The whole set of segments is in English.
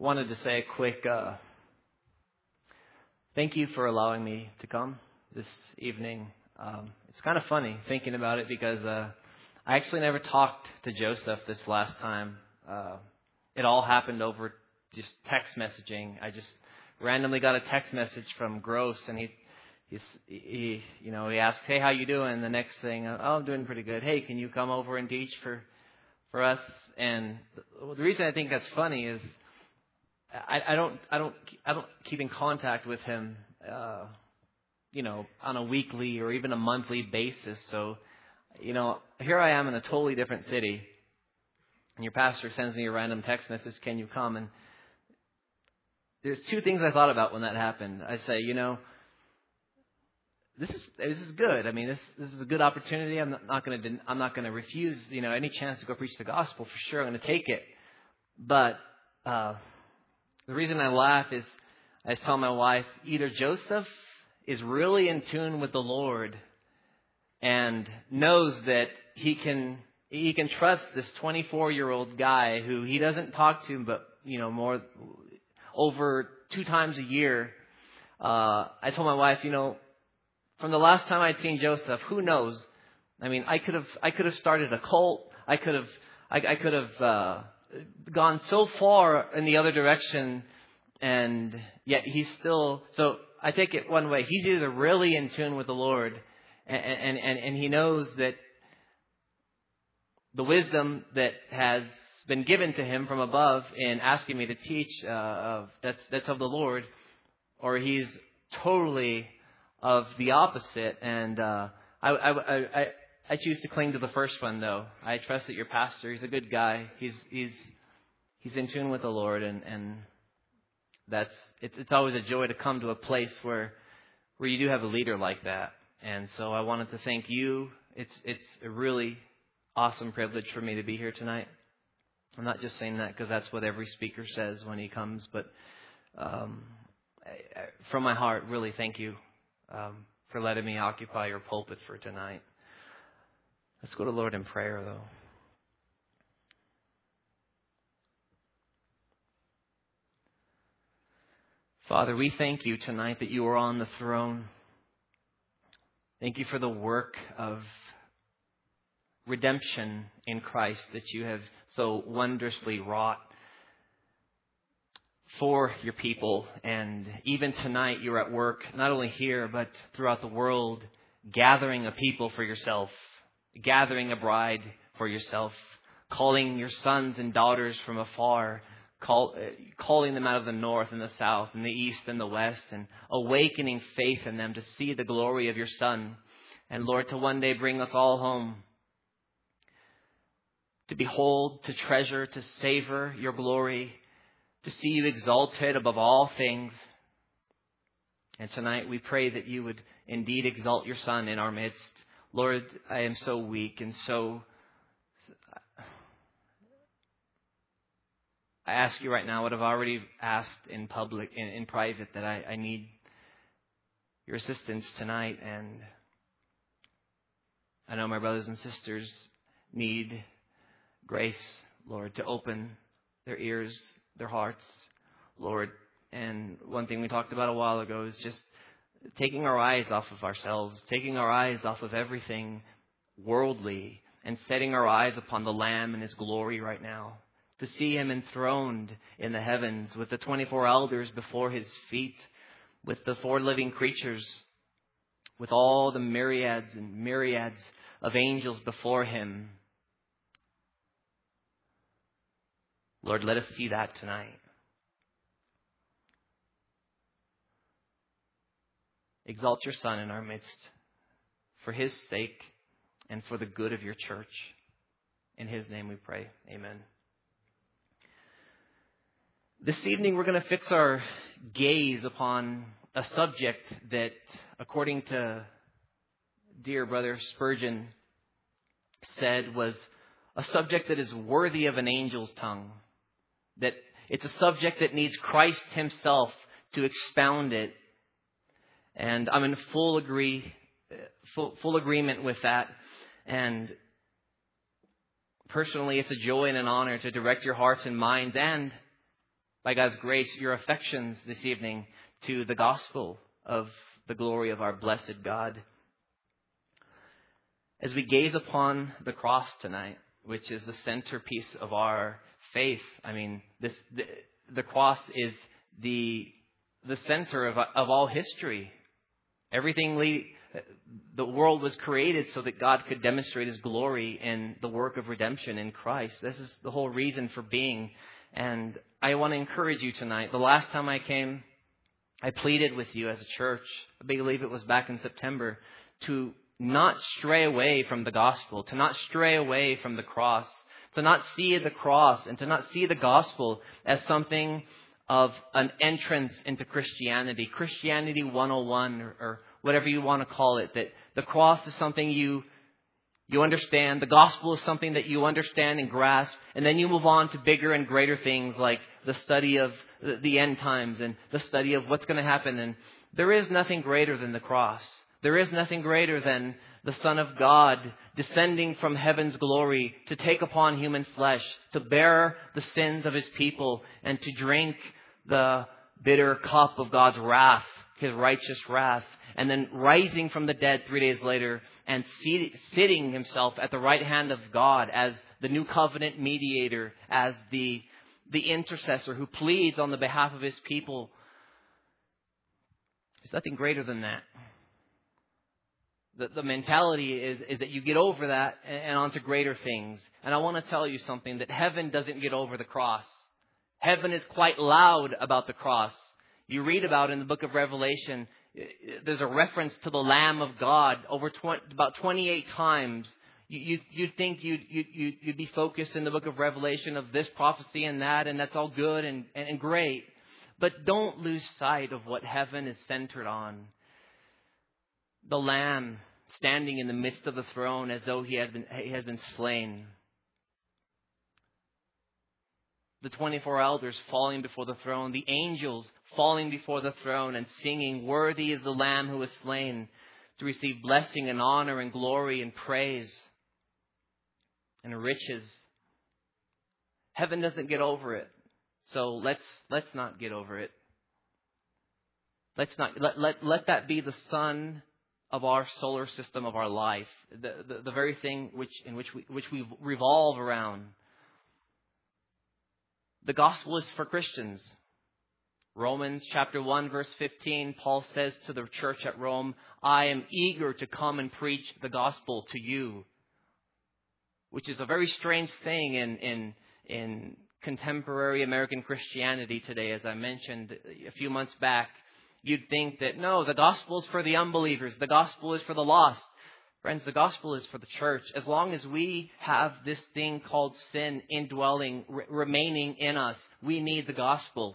wanted to say a quick thank you for allowing me to come this evening. It's kind of funny thinking about it because I actually never talked to Joseph this last time. It all happened over just text messaging. I just randomly got a text message from Gross, and he asked, "Hey, how you doing?" And the next thing, "Oh, I'm doing pretty good. Hey, can you come over and teach for us?" And the reason I think that's funny is I don't keep in contact with him, on a weekly or even a monthly basis. So, here I am in a totally different city, and your pastor sends me a random text message, "Can you come?" And there's two things I thought about when that happened. I say, this is good. I mean, this is a good opportunity. I'm not going to refuse, any chance to go preach the gospel. For sure, I'm going to take it. But the reason I laugh is I tell my wife, either Joseph is really in tune with the Lord and knows that he can trust this 24-year-old guy who he doesn't talk to, but more over 2 times a year. I told my wife, from the last time I'd seen Joseph, who knows? I mean, I could have started a cult. I could have gone so far in the other direction, and yet he's still. So I take it one way: he's either really in tune with the Lord, and he knows that the wisdom that has been given to him from above in asking me to teach that's of the Lord, or he's totally of the opposite. And I choose to cling to the first one, though. I trust that your pastor, he's a good guy. He's in tune with the Lord, and it's always a joy to come to a place where you do have a leader like that. And so I wanted to thank you. It's a really awesome privilege for me to be here tonight. I'm not just saying that because that's what every speaker says when he comes, but from my heart, really thank you for letting me occupy your pulpit for tonight. Let's go to the Lord in prayer, though. Father, we thank you tonight that you are on the throne. Thank you for the work of redemption in Christ that you have so wondrously wrought for your people. And even tonight you're at work, not only here, but throughout the world, gathering a people for yourself, gathering a bride for yourself, calling your sons and daughters from afar, calling them out of the north and the south and the east and the west, and awakening faith in them to see the glory of your Son. And Lord, to one day bring us all home, to behold, to treasure, to savor your glory, to see you exalted above all things. And tonight we pray that you would indeed exalt your Son in our midst. Lord, I am so weak and I ask you right now what I've already asked in public, in private, that I need your assistance tonight. And I know my brothers and sisters need grace, Lord, to open their ears, their hearts, Lord. And one thing we talked about a while ago is just taking our eyes off of ourselves, taking our eyes off of everything worldly, and setting our eyes upon the Lamb and His glory right now. To see Him enthroned in the heavens with the 24 elders before His feet, with the 4 living creatures, with all the myriads and myriads of angels before Him. Lord, let us see that tonight. Exalt your Son in our midst for His sake and for the good of your church. In His name we pray. Amen. This evening we're going to fix our gaze upon a subject that, according to dear brother Spurgeon, said was a subject that is worthy of an angel's tongue. That it's a subject that needs Christ Himself to expound it. And I'm in full agreement with that. And personally, it's a joy and an honor to direct your hearts and minds and by God's grace, your affections this evening to the gospel of the glory of our blessed God. As we gaze upon the cross tonight, which is the centerpiece of our faith, I mean, the cross is the center of all history. The world was created so that God could demonstrate His glory in the work of redemption in Christ. This is the whole reason for being. And I want to encourage you tonight. The last time I came, I pleaded with you as a church, I believe it was back in September, to not stray away from the gospel, to not stray away from the cross, to not see the cross and to not see the gospel as something of an entrance into Christianity, Christianity 101 or whatever you want to call it, that the cross is something you understand, the gospel is something that you understand and grasp, and then you move on to bigger and greater things like the study of the end times and the study of what's going to happen. And there is nothing greater than the cross. There is nothing greater than the Son of God descending from heaven's glory to take upon human flesh, to bear the sins of His people, and to drink the bitter cup of God's wrath, His righteous wrath, and then rising from the dead 3 days later and sitting Himself at the right hand of God as the new covenant mediator, as the intercessor who pleads on the behalf of His people. There's nothing greater than that. The mentality is that you get over that and onto greater things. And I want to tell you something, that heaven doesn't get over the cross. Heaven is quite loud about the cross. You read about in the book of Revelation, there's a reference to the Lamb of God about 28 times. You'd think you'd be focused in the book of Revelation of this prophecy and that's all good and great. But don't lose sight of what heaven is centered on. The Lamb standing in the midst of the throne as though he has been slain. The 24 elders falling before the throne. The angels falling before the throne and singing, "Worthy is the Lamb who was slain to receive blessing and honor and glory and praise and riches." Heaven doesn't get over it. So let's not get over it. Let's not let that be the sun of our solar system of our life, the very thing in which we revolve around. The gospel is for Christians. Romans chapter 1 verse 15, Paul says to the church at Rome, "I am eager to come and preach the gospel to you," which is a very strange thing in contemporary American Christianity today. As I mentioned a few months back, you'd think that, no, the gospel is for the unbelievers. The gospel is for the lost. Friends, the gospel is for the church. As long as we have this thing called sin indwelling, remaining in us, we need the gospel.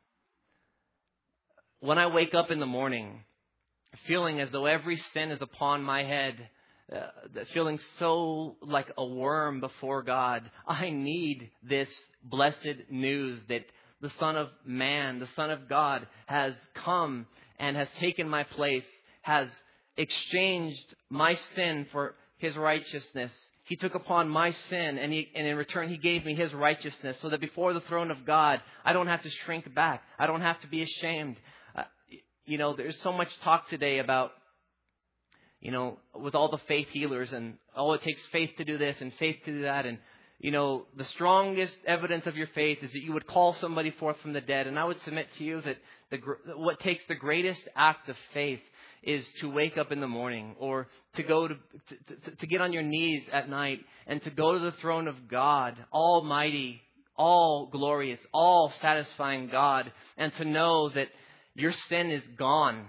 When I wake up in the morning, feeling as though every sin is upon my head, feeling so like a worm before God, I need this blessed news that the Son of Man, the Son of God, has come and has taken my place, has exchanged my sin for His righteousness. He took upon my sin and in return He gave me His righteousness, so that before the throne of God, I don't have to shrink back. I don't have to be ashamed. There's so much talk today about, with all the faith healers and, it takes faith to do this and faith to do that. And, the strongest evidence of your faith is that you would call somebody forth from the dead. And I would submit to you that what takes the greatest act of faith is to wake up in the morning, or to go to get on your knees at night and to go to the throne of God, Almighty, all glorious, all satisfying God, and to know that your sin is gone.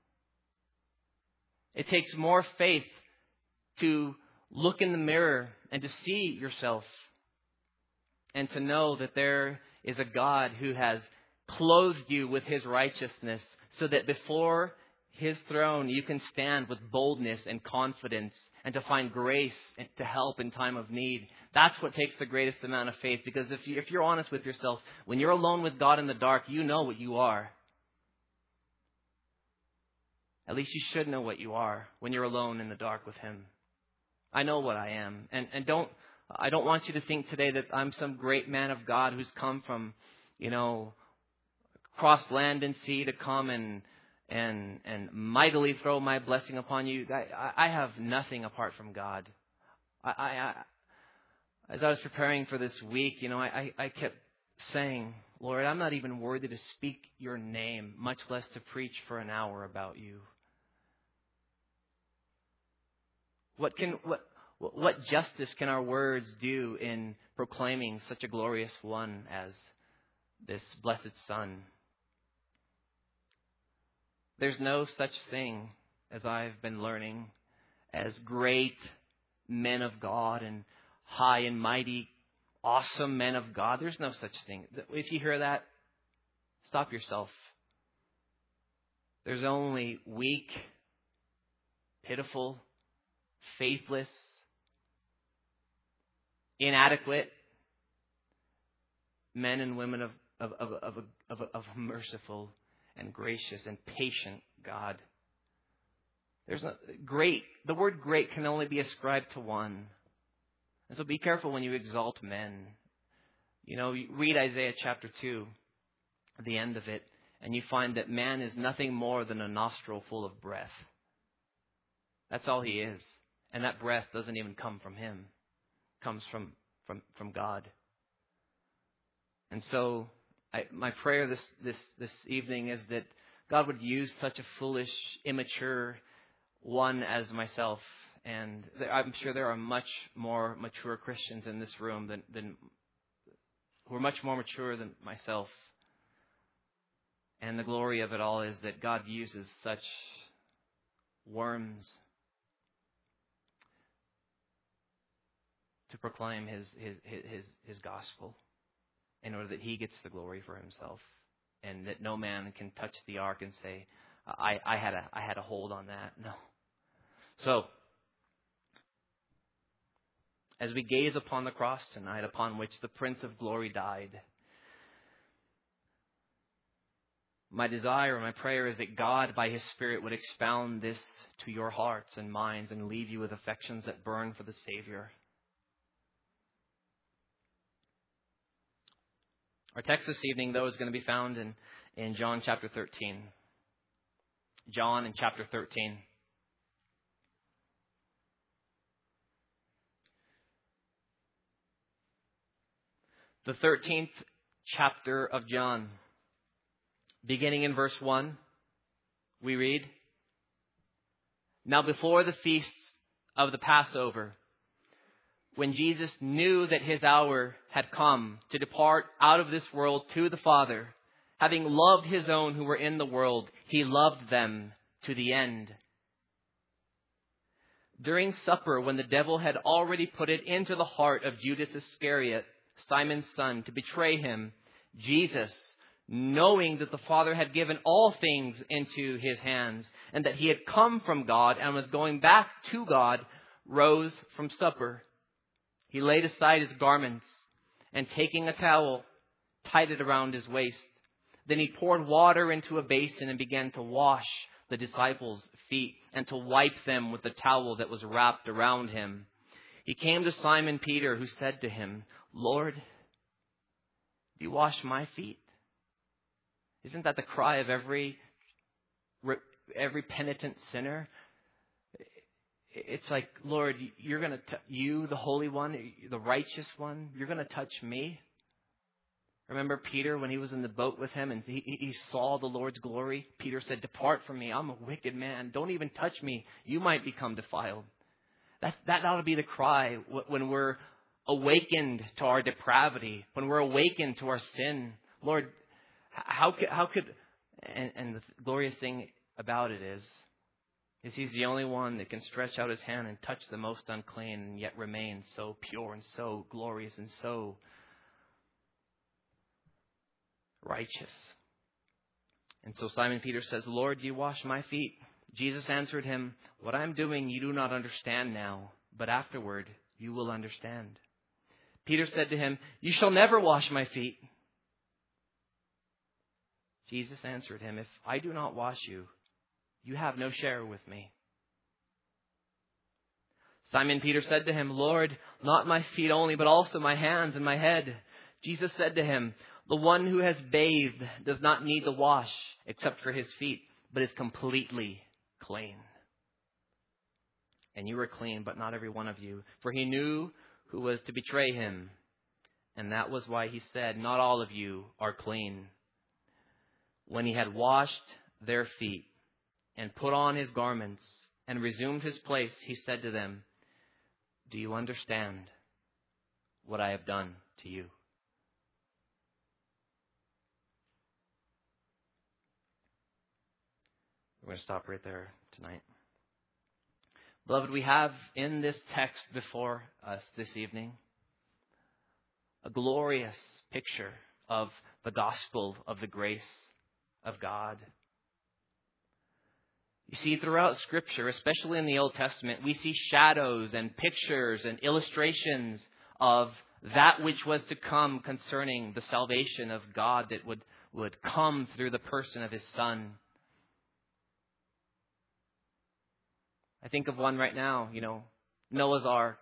It takes more faith to look in the mirror and to see yourself and to know that there is a God who has clothed you with His righteousness, so that before His throne you can stand with boldness and confidence and to find grace and to help in time of need. That's what takes the greatest amount of faith, because if you're honest with yourself, when you're alone with God in the dark, you know what you are. At least you should know what you are when you're alone in the dark with Him. I know what I am. And I don't want you to think today that I'm some great man of God who's come from, cross land and sea to come and mightily throw my blessing upon you. I have nothing apart from God. As I was preparing for this week, I kept saying, Lord, I'm not even worthy to speak your name, much less to preach for an hour about you. What justice can our words do in proclaiming such a glorious one as this blessed Son? There's no such thing, as I've been learning, as great men of God and high and mighty, awesome men of God. There's no such thing. If you hear that, stop yourself. There's only weak, pitiful, faithless, inadequate men and women of merciful and gracious and patient God. There's no great. The word great can only be ascribed to one. And so be careful when you exalt men. You read Isaiah chapter 2, at the end of it, and you find that man is nothing more than a nostril full of breath. That's all he is. And that breath doesn't even come from him. It comes from God. And so my prayer this evening is that God would use such a foolish, immature one as myself. And I'm sure there are much more mature Christians in this room than who are much more mature than myself. And the glory of it all is that God uses such worms to proclaim his gospel in order that he gets the glory for himself, and that no man can touch the ark and say, I had a hold on that. No. So, as we gaze upon the cross tonight, upon which the Prince of Glory died, my desire and my prayer is that God, by His Spirit, would expound this to your hearts and minds and leave you with affections that burn for the Savior. Our text this evening, though, is going to be found in John chapter 13. John in chapter 13. The 13th chapter of John. Beginning in verse 1, we read, Now before the feast of the Passover, when Jesus knew that his hour had come to depart out of this world to the Father, having loved his own who were in the world, he loved them to the end. During supper, when the devil had already put it into the heart of Judas Iscariot, Simon's son, to betray him, Jesus, knowing that the Father had given all things into his hands, and that he had come from God and was going back to God, rose from supper. He laid aside his garments, and taking a towel, tied it around his waist. Then he poured water into a basin and began to wash the disciples' feet and to wipe them with the towel that was wrapped around him. He came to Simon Peter, who said to him, Lord, do you wash my feet? Isn't that the cry of every penitent sinner? It's like, Lord, you're going to, you, the Holy One, the righteous one, you're going to touch me. Remember Peter when he was in the boat with him and he saw the Lord's glory? Peter said, depart from me. I'm a wicked man. Don't even touch me. You might become defiled. That ought to be the cry when we're awakened to our depravity, when we're awakened to our sin. Lord, how could, and the glorious thing about it is He's the only one that can stretch out his hand and touch the most unclean and yet remain so pure and so glorious and so righteous. And so Simon Peter says, Lord, do you wash my feet? Jesus answered him, what I'm doing you do not understand now, but afterward you will understand. Peter said to him, you shall never wash my feet. Jesus answered him, if I do not wash you, you have no share with me. Simon Peter said to him, Lord, not my feet only, but also my hands and my head. Jesus said to him, The one who has bathed does not need to wash except for his feet, but is completely clean. And you are clean, but not every one of you. For he knew who was to betray him. And that was why he said, not all of you are clean. When he had washed their feet and put on his garments and resumed his place, he said to them, do you understand what I have done to you? We're going to stop right there tonight. Beloved, we have in this text before us this evening a glorious picture of the gospel of the grace of God. You see, throughout Scripture, especially in the Old Testament, we see shadows and pictures and illustrations of that which was to come concerning the salvation of God that would come through the person of His Son. I think of one right now, Noah's Ark.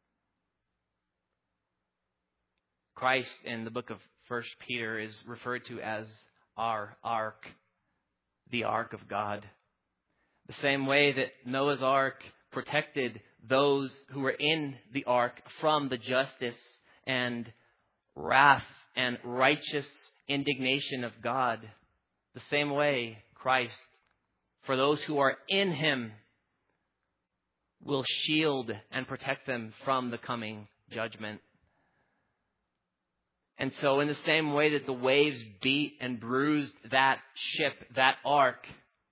Christ in the book of 1 Peter is referred to as our ark, the ark of God. The same way that Noah's Ark protected those who were in the ark from the justice and wrath and righteous indignation of God. The same way Christ, for those who are in Him, will shield and protect them from the coming judgment. And so in the same way that the waves beat and bruised that ship, that ark,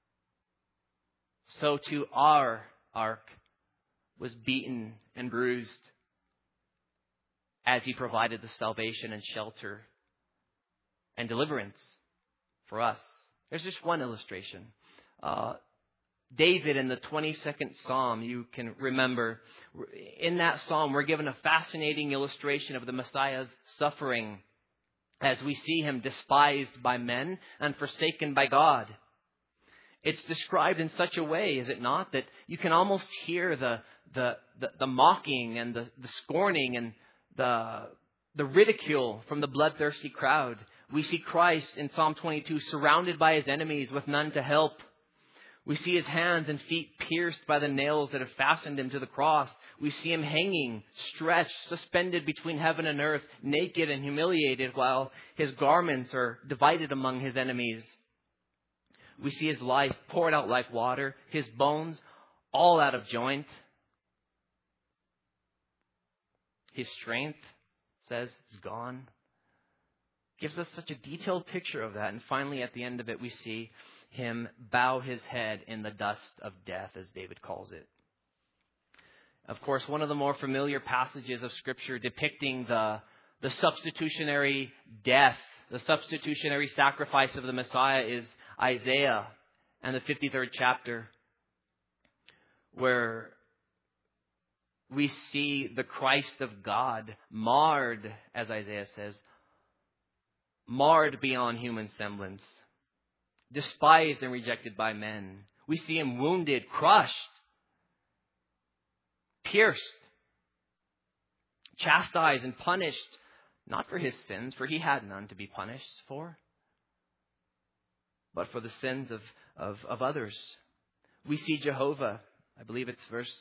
so too our ark was beaten and bruised as He provided the salvation and shelter and deliverance for us. There's just one illustration. David in the 22nd Psalm, you can remember, in that Psalm we're given a fascinating illustration of the Messiah's suffering as we see Him despised by men and forsaken by God. It's described in such a way, is it not, that you can almost hear the mocking and the scorning and the ridicule from the bloodthirsty crowd. We see Christ in Psalm 22 surrounded by His enemies with none to help. We see His hands and feet pierced by the nails that have fastened Him to the cross. We see Him hanging, stretched, suspended between heaven and earth, naked and humiliated, while His garments are divided among His enemies. We see His life poured out like water, His bones all out of joint. His strength, says, is gone. Gives us such a detailed picture of that. And finally, at the end of it, we see Him bow His head in the dust of death, as David calls it. Of course, one of the more familiar passages of Scripture depicting the substitutionary death, the substitutionary sacrifice of the Messiah is Isaiah and the 53rd chapter, where we see the Christ of God marred, as Isaiah says, marred beyond human semblance, despised and rejected by men. We see Him wounded, crushed, pierced, chastised and punished, not for His sins, for He had none to be punished for, but for the sins of others. We see Jehovah, I believe it's verse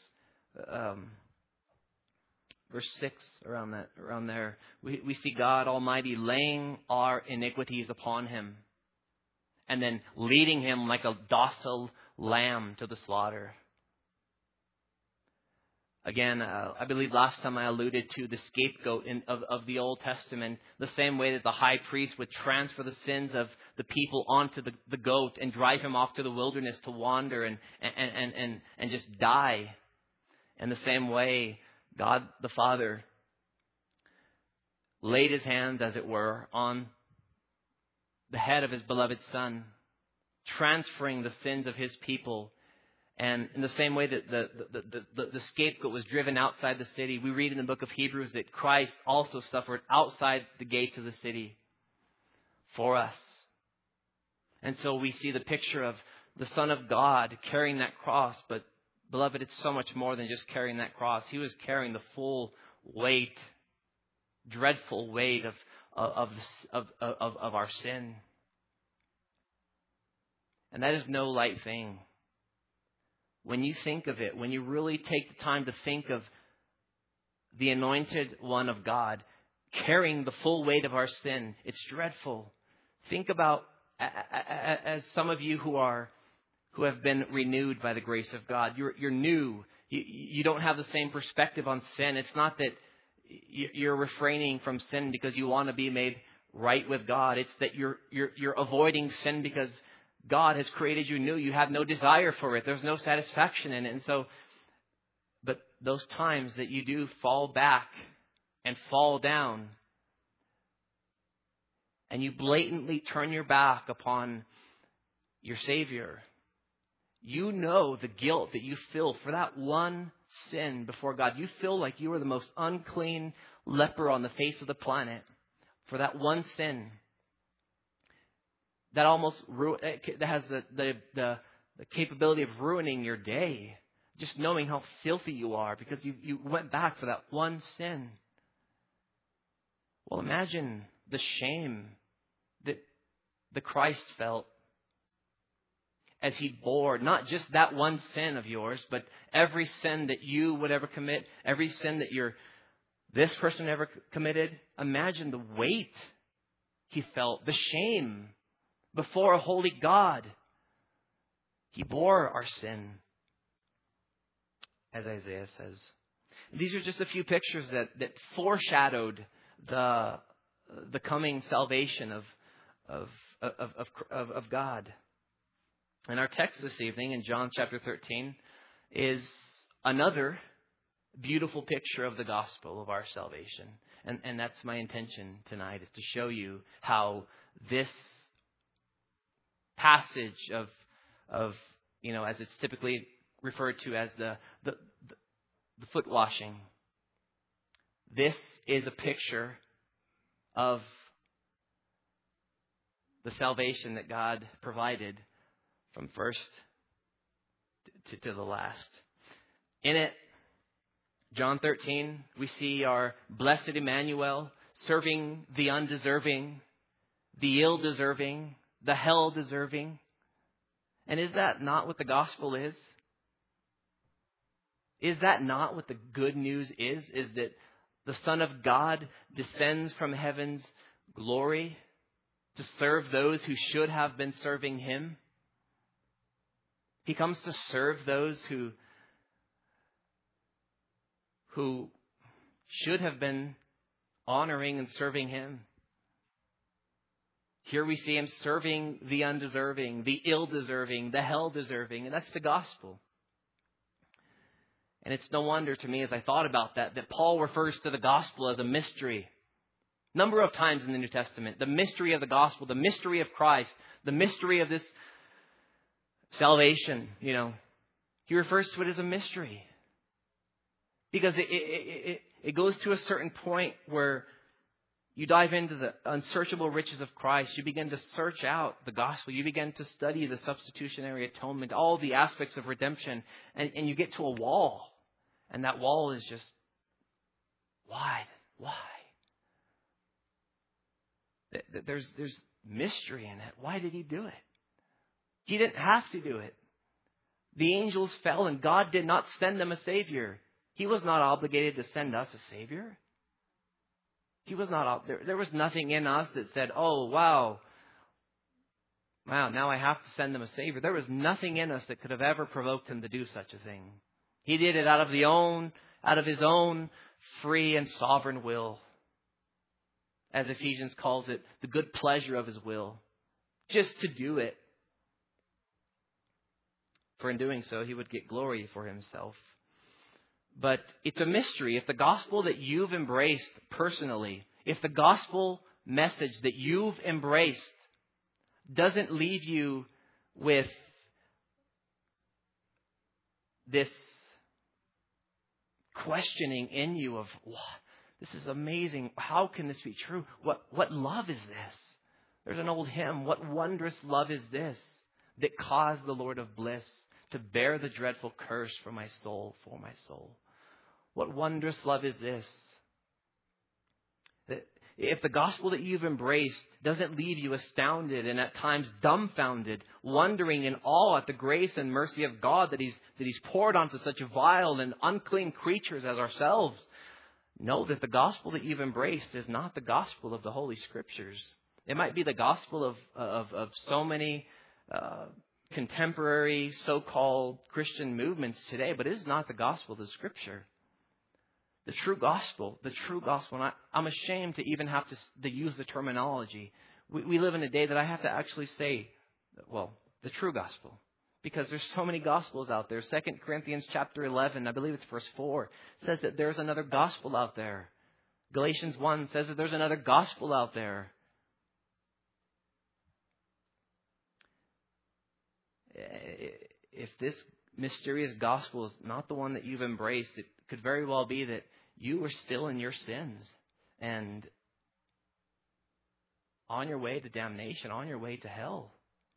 6, around there. We see God Almighty laying our iniquities upon Him and then leading Him like a docile lamb to the slaughter. Again, I believe last time I alluded to the scapegoat of the Old Testament, the same way that the high priest would transfer the sins of the people onto the goat and drive him off to the wilderness to wander and just die. In the same way, God the Father laid His hands, as it were, on the head of His beloved Son, transferring the sins of His people. And in the same way that the scapegoat was driven outside the city, we read in the book of Hebrews that Christ also suffered outside the gates of the city for us. And so we see the picture of the Son of God carrying that cross. But, beloved, it's so much more than just carrying that cross. He was carrying the full weight, dreadful weight of our sin. And that is no light thing. When you think of it, when you really take the time to think of the anointed one of God carrying the full weight of our sin, it's dreadful. Think about, as some of you who have been renewed by the grace of God, you're new. You don't have the same perspective on sin. It's not that you're refraining from sin because you want to be made right with God. It's that you're avoiding sin because God has created you new. You have no desire for it. There's no satisfaction in it. And so, but those times that you do fall back and fall down, and you blatantly turn your back upon your Savior, you know the guilt that you feel for that one sin before God. You feel like you are the most unclean leper on the face of the planet for that one sin. That almost that has the capability of ruining your day. Just knowing how filthy you are because you went back for that one sin. Well, imagine the shame that the Christ felt as he bore not just that one sin of yours, but every sin that you would ever commit, every sin that this person ever committed. Imagine the weight he felt, the shame before a holy God. He bore our sin, as Isaiah says. These are just a few pictures that foreshadowed the coming salvation of God. And our text this evening in John chapter 13 is another beautiful picture of the gospel of our salvation. And that's my intention tonight, is to show you how this passage of as it's typically referred to as the foot washing. This is a picture of the salvation that God provided from first to the last. In it, John 13, we see our blessed Emmanuel serving the undeserving, the ill-deserving, the hell-deserving. And is that not what the gospel is? Is that not what the good news is? Is that the Son of God descends from heaven's glory to serve those who should have been serving him? He comes to serve those who should have been honoring and serving him. Here we see him serving the undeserving, the ill-deserving, the hell-deserving, and that's the gospel. And it's no wonder to me as I thought about that Paul refers to the gospel as a mystery. Number of times in the New Testament, the mystery of the gospel, the mystery of Christ, the mystery of this salvation, he refers to it as a mystery. Because it goes to a certain point where you dive into the unsearchable riches of Christ. You begin to search out the gospel. You begin to study the substitutionary atonement, all the aspects of redemption. And you get to a wall. And that wall is just, why? There's mystery in it. Why did he do it? He didn't have to do it. The angels fell and God did not send them a Savior. He was not obligated to send us a Savior. He was not. There was nothing in us that said, "Oh, wow, now I have to send them a Savior." There was nothing in us that could have ever provoked him to do such a thing. He did it out of his own free and sovereign will, as Ephesians calls it, the good pleasure of his will, just to do it. For in doing so, he would get glory for himself. But it's a mystery. If the gospel that you've embraced personally, if the gospel message that you've embraced doesn't leave you with this questioning in you of, this is amazing. How can this be true? What love is this? There's an old hymn. What wondrous love is this that caused the Lord of bliss to bear the dreadful curse for my soul? What wondrous love is this? if the gospel that you've embraced doesn't leave you astounded and at times dumbfounded, wondering in awe at the grace and mercy of God that He's poured onto such vile and unclean creatures as ourselves, know that the gospel that you've embraced is not the gospel of the Holy Scriptures. It might be the gospel of so many contemporary so-called Christian movements today, but it is not the gospel of the Scripture. The true gospel, and I'm ashamed to even have to use the terminology. We live in a day that I have to actually say, well, the true gospel. Because there's so many gospels out there. 2 Corinthians chapter 11, I believe it's verse 4, says that there's another gospel out there. Galatians 1 says that there's another gospel out there. If this mysterious gospel is not the one that you've embraced, it could very well be that you are still in your sins and on your way to damnation, on your way to hell.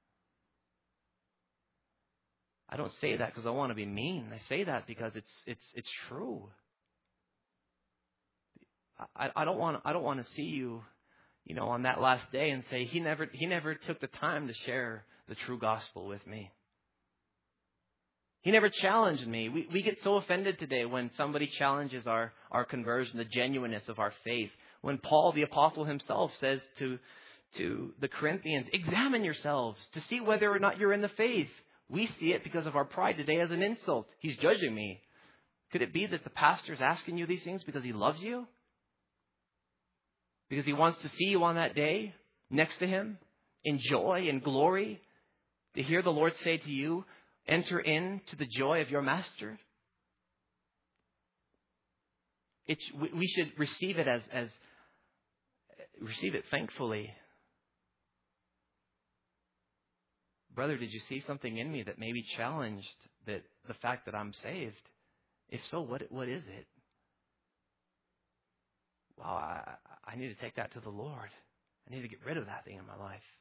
I don't say that because I want to be mean. I say that because it's true. I don't want to see you, on that last day and say he never took the time to share the true gospel with me. He never challenged me. We get so offended today when somebody challenges our conversion, the genuineness of our faith. When Paul, the apostle himself, says to the Corinthians, examine yourselves to see whether or not you're in the faith. We see it because of our pride today as an insult. He's judging me. Could it be that the pastor's asking you these things because he loves you? Because he wants to see you on that day next to him in joy and glory? To hear the Lord say to you, enter into the joy of your master? We should receive it receive it thankfully. Brother, did you see something in me that maybe challenged the fact that I'm saved? If so, what is it? Wow, I need to take that to the Lord. I need to get rid of that thing in my life.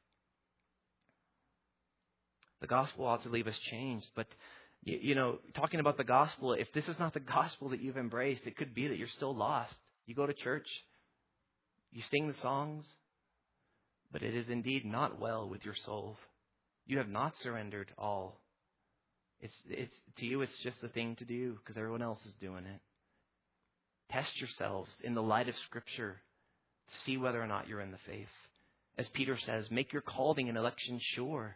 The gospel ought to leave us changed. But, talking about the gospel, if this is not the gospel that you've embraced, it could be that you're still lost. You go to church, you sing the songs, but it is indeed not well with your soul. You have not surrendered all. It's to you, it's just a thing to do because everyone else is doing it. Test yourselves in the light of Scripture to see whether or not you're in the faith. As Peter says, make your calling and election sure.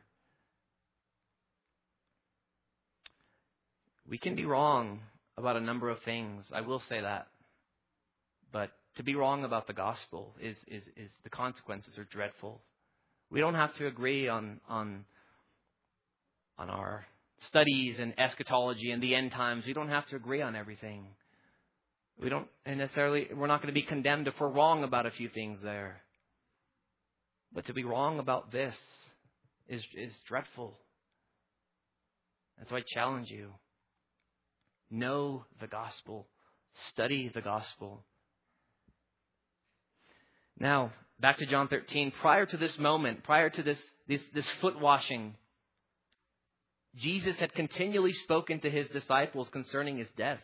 We can be wrong about a number of things. I will say that. But to be wrong about the gospel is the consequences are dreadful. We don't have to agree on our studies and eschatology and the end times. We don't have to agree on everything. We're not going to be condemned if we're wrong about a few things there. But to be wrong about this is dreadful. And so I challenge you. Know the gospel. Study the gospel. Now, back to John 13. Prior to this moment, prior to this foot washing, Jesus had continually spoken to his disciples concerning his death.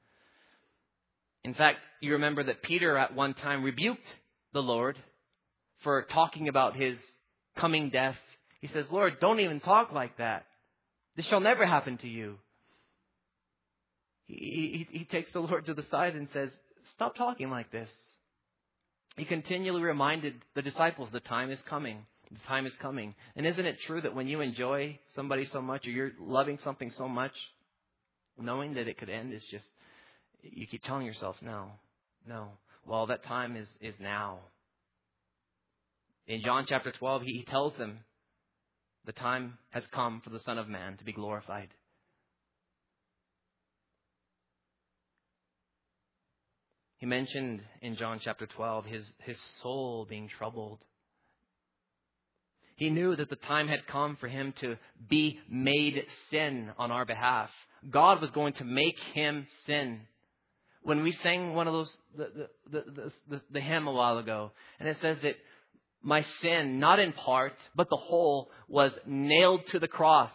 In fact, you remember that Peter at one time rebuked the Lord for talking about his coming death. He says, Lord, don't even talk like that. This shall never happen to you. He takes the Lord to the side and says, stop talking like this. He continually reminded the disciples, the time is coming. The time is coming. And isn't it true that when you enjoy somebody so much or you're loving something so much, knowing that it could end is just, you keep telling yourself, no. Well, that time is now. In John chapter 12, he tells them, the time has come for the Son of Man to be glorified. He mentioned in John chapter 12 his soul being troubled. He knew that the time had come for him to be made sin on our behalf. God was going to make him sin. When we sang one of those, the hymn a while ago, and it says that my sin, not in part, but the whole, was nailed to the cross.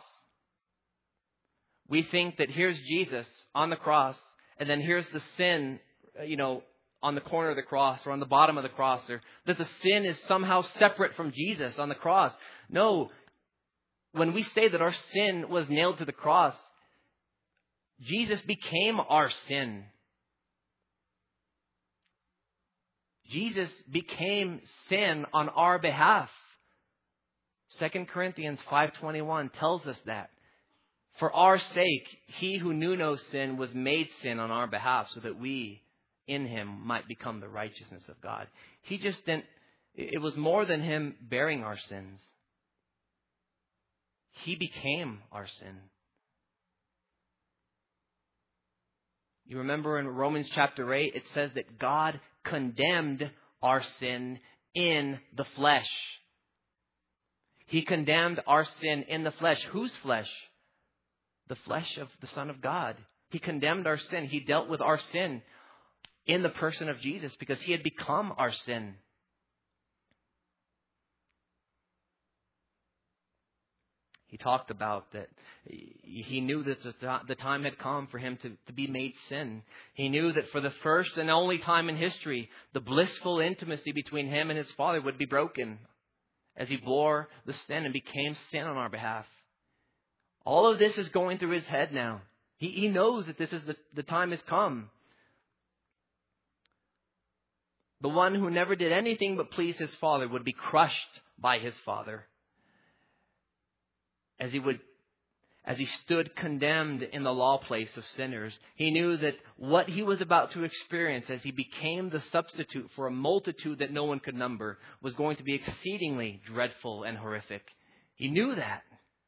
We think that here's Jesus on the cross, and then here's the sin, on the corner of the cross or on the bottom of the cross, or that the sin is somehow separate from Jesus on the cross. No. When we say that our sin was nailed to the cross, Jesus became our sin. Jesus became sin on our behalf. 2 Corinthians 5:21 tells us that. For our sake, he who knew no sin was made sin on our behalf so that we in him might become the righteousness of God. He just didn't, it was more than him bearing our sins. He became our sin. You remember in Romans chapter 8, it says that God condemned our sin in the flesh. He condemned our sin in the flesh. Whose flesh? The flesh of the Son of God. He condemned our sin. He dealt with our sin in the person of Jesus because he had become our sin. He talked about that he knew that the time had come for him to be made sin. He knew that for the first and only time in history, the blissful intimacy between him and his Father would be broken as he bore the sin and became sin on our behalf. All of this is going through his head now. He knows that this is the time has come. The one who never did anything but please his Father would be crushed by his Father. As he stood condemned in the law place of sinners, he knew that what he was about to experience as he became the substitute for a multitude that no one could number was going to be exceedingly dreadful and horrific. He knew that.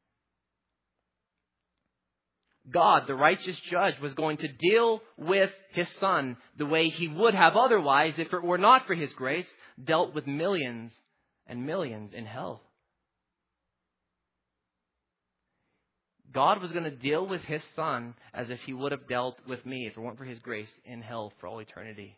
God, the righteous judge, was going to deal with his Son the way he would have otherwise if it were not for his grace, dealt with millions and millions in hell. God was going to deal with his Son as if he would have dealt with me if it weren't for his grace in hell for all eternity.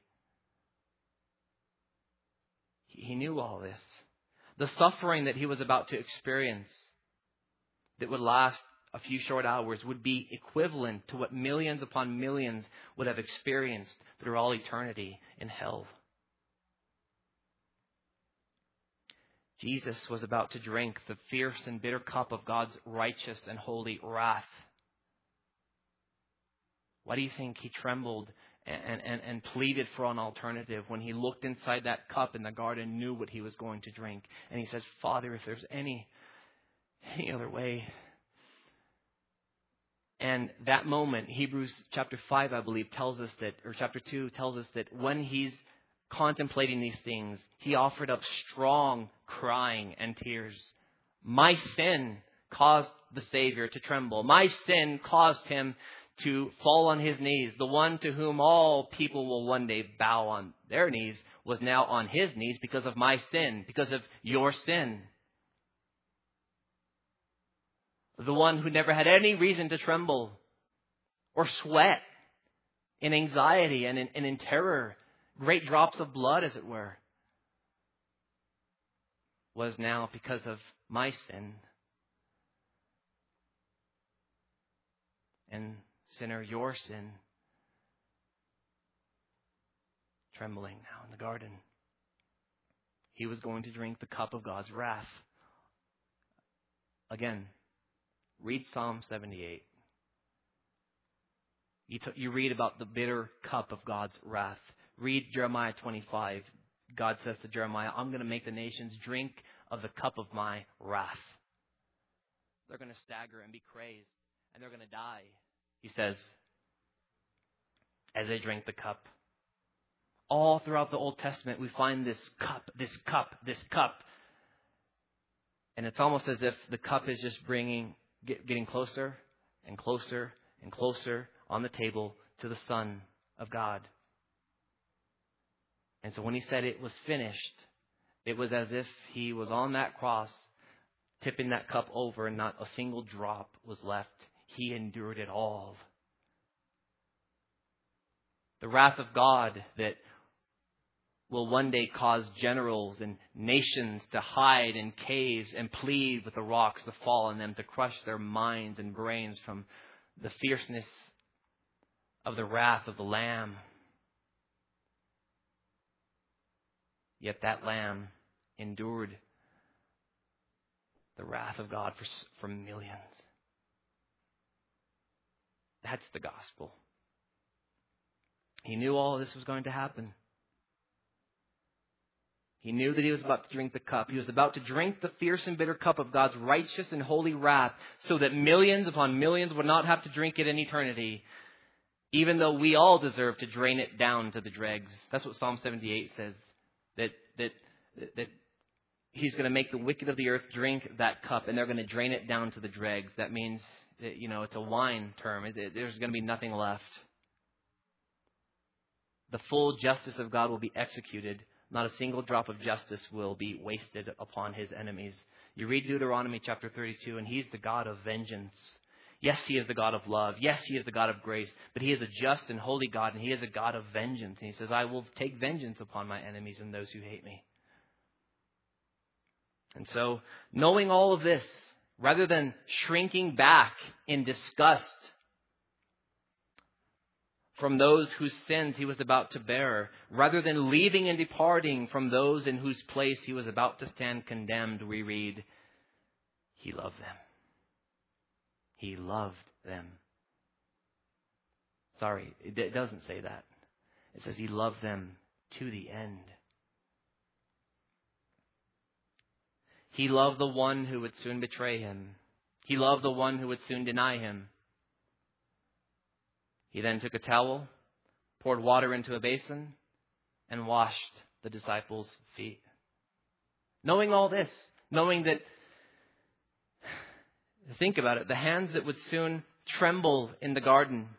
He knew all this. The suffering that he was about to experience that would last a few short hours would be equivalent to what millions upon millions would have experienced through all eternity in hell. Jesus was about to drink the fierce and bitter cup of God's righteous and holy wrath. Why do you think he trembled and pleaded for an alternative when he looked inside that cup in the garden, knew what he was going to drink? And he said, Father, if there's any other way. And that moment, Hebrews chapter 5, I believe, tells us that, or chapter 2 tells us that when he's contemplating these things, he offered up strong crying and tears. My sin caused the Savior to tremble. My sin caused him to fall on his knees. The one to whom all people will one day bow on their knees was now on his knees because of my sin, because of your sin. The one who never had any reason to tremble or sweat in anxiety and in terror, great drops of blood, as it were, was now because of my sin. And sinner, your sin, trembling now in the garden. He was going to drink the cup of God's wrath. Again, read Psalm 78. You read about the bitter cup of God's wrath. Read Jeremiah 25. God says to Jeremiah, I'm going to make the nations drink of the cup of my wrath. They're going to stagger and be crazed, and they're going to die, he says, as they drink the cup. All throughout the Old Testament, we find this cup, this cup, this cup. And it's almost as if the cup is just getting closer and closer and closer on the table to the Son of God. And so when he said it was finished, it was as if he was on that cross, tipping that cup over, and not a single drop was left. He endured it all. The wrath of God that will one day cause generals and nations to hide in caves and plead with the rocks to fall on them, to crush their minds and brains from the fierceness of the wrath of the Lamb. Yet that lamb endured the wrath of God for millions. That's the gospel. He knew all this was going to happen. He knew that he was about to drink the cup. He was about to drink the fierce and bitter cup of God's righteous and holy wrath so that millions upon millions would not have to drink it in eternity, even though we all deserve to drain it down to the dregs. That's what Psalm 78 says, that he's going to make the wicked of the earth drink that cup, and they're going to drain it down to the dregs. That means, that, it's a wine term. There's going to be nothing left. The full justice of God will be executed. Not a single drop of justice will be wasted upon his enemies. You read Deuteronomy chapter 32, and he's the God of vengeance. Yes, he is the God of love. Yes, he is the God of grace. But he is a just and holy God, and he is a God of vengeance. And he says, I will take vengeance upon my enemies and those who hate me. And so, knowing all of this, rather than shrinking back in disgust from those whose sins he was about to bear, rather than leaving and departing from those in whose place he was about to stand condemned, we read, he loved them. He loved them. Sorry, it doesn't say that. It says he loved them to the end. He loved the one who would soon betray him. He loved the one who would soon deny him. He then took a towel, poured water into a basin, and washed the disciples' feet. Knowing all this, knowing that, think about it, the hands that would soon tremble in the garden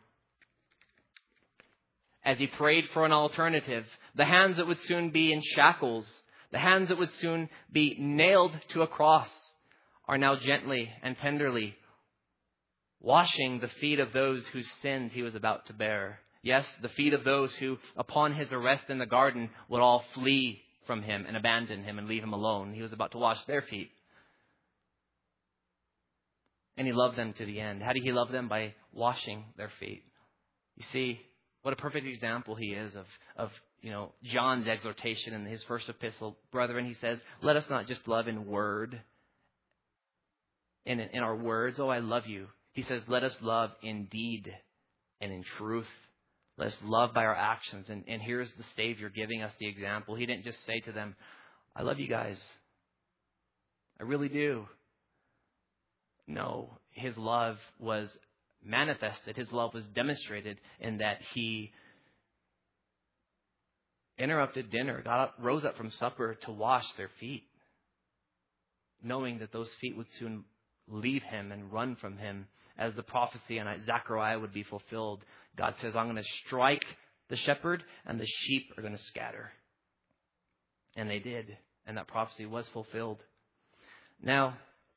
as he prayed for an alternative, the hands that would soon be in shackles, the hands that would soon be nailed to a cross, are now gently and tenderly washing the feet of those whose sins he was about to bear. Yes, the feet of those who, upon his arrest in the garden, would all flee from him and abandon him and leave him alone. He was about to wash their feet. And he loved them to the end. How did he love them? By washing their feet. You see, what a perfect example he is of John's exhortation in his first epistle. Brethren, he says, let us not just love in word, in our words, oh, I love you. He says, let us love in deed and in truth. Let us love by our actions. And here's the Savior giving us the example. He didn't just say to them, I love you guys. I really do. No, his love was manifested. His love was demonstrated in that he interrupted dinner, rose up from supper to wash their feet, knowing that those feet would soon leave him and run from him. As the prophecy on Zechariah would be fulfilled, God says, I'm going to strike the shepherd and the sheep are going to scatter. And they did. And that prophecy was fulfilled. Now,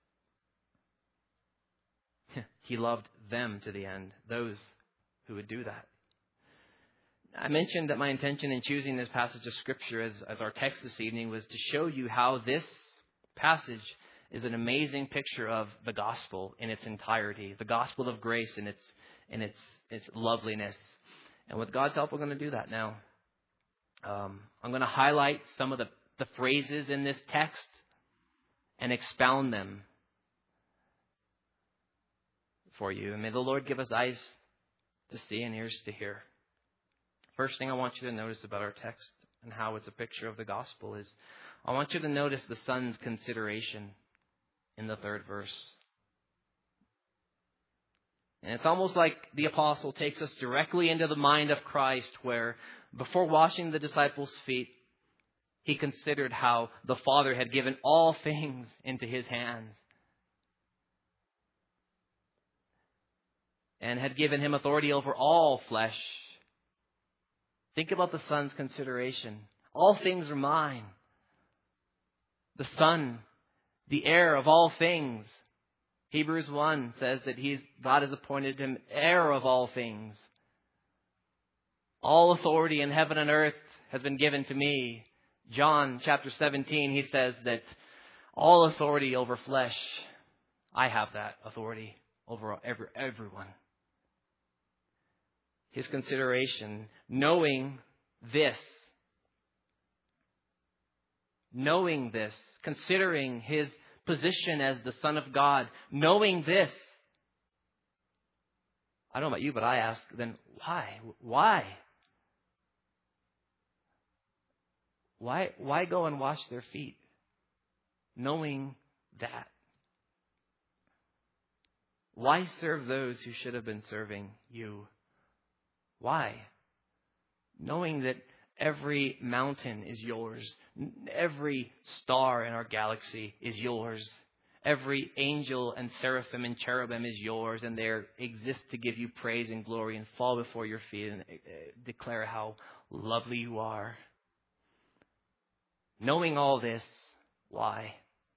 he loved them to the end, those who would do that. I mentioned that my intention in choosing this passage of Scripture as our text this evening was to show you how this passage is an amazing picture of the gospel in its entirety, the gospel of grace in its loveliness. And with God's help, we're going to do that now. I'm going to highlight some of the phrases in this text and expound them for you. And may the Lord give us eyes to see and ears to hear. First thing I want you to notice about our text and how it's a picture of the gospel is I want you to notice the Son's consideration in the third verse. And it's almost like the apostle takes us directly into the mind of Christ, where before washing the disciples' feet, he considered how the Father had given all things into his hands and had given him authority over all flesh. Think about the Son's consideration. All things are mine. The Son, the heir of all things. Hebrews 1 says that God has appointed him heir of all things. All authority in heaven and earth has been given to me. John chapter 17, he says that all authority over flesh, I have that authority over everyone. His consideration, knowing this, knowing this, considering his position as the Son of God, knowing this, I don't know about you, but I ask, then why? Why go and wash their feet, knowing that? Why serve those who should have been serving you? Why? Knowing that every mountain is yours. Every star in our galaxy is yours. Every angel and seraphim and cherubim is yours, and they exist to give you praise and glory and fall before your feet and declare how lovely you are. Knowing all this, why?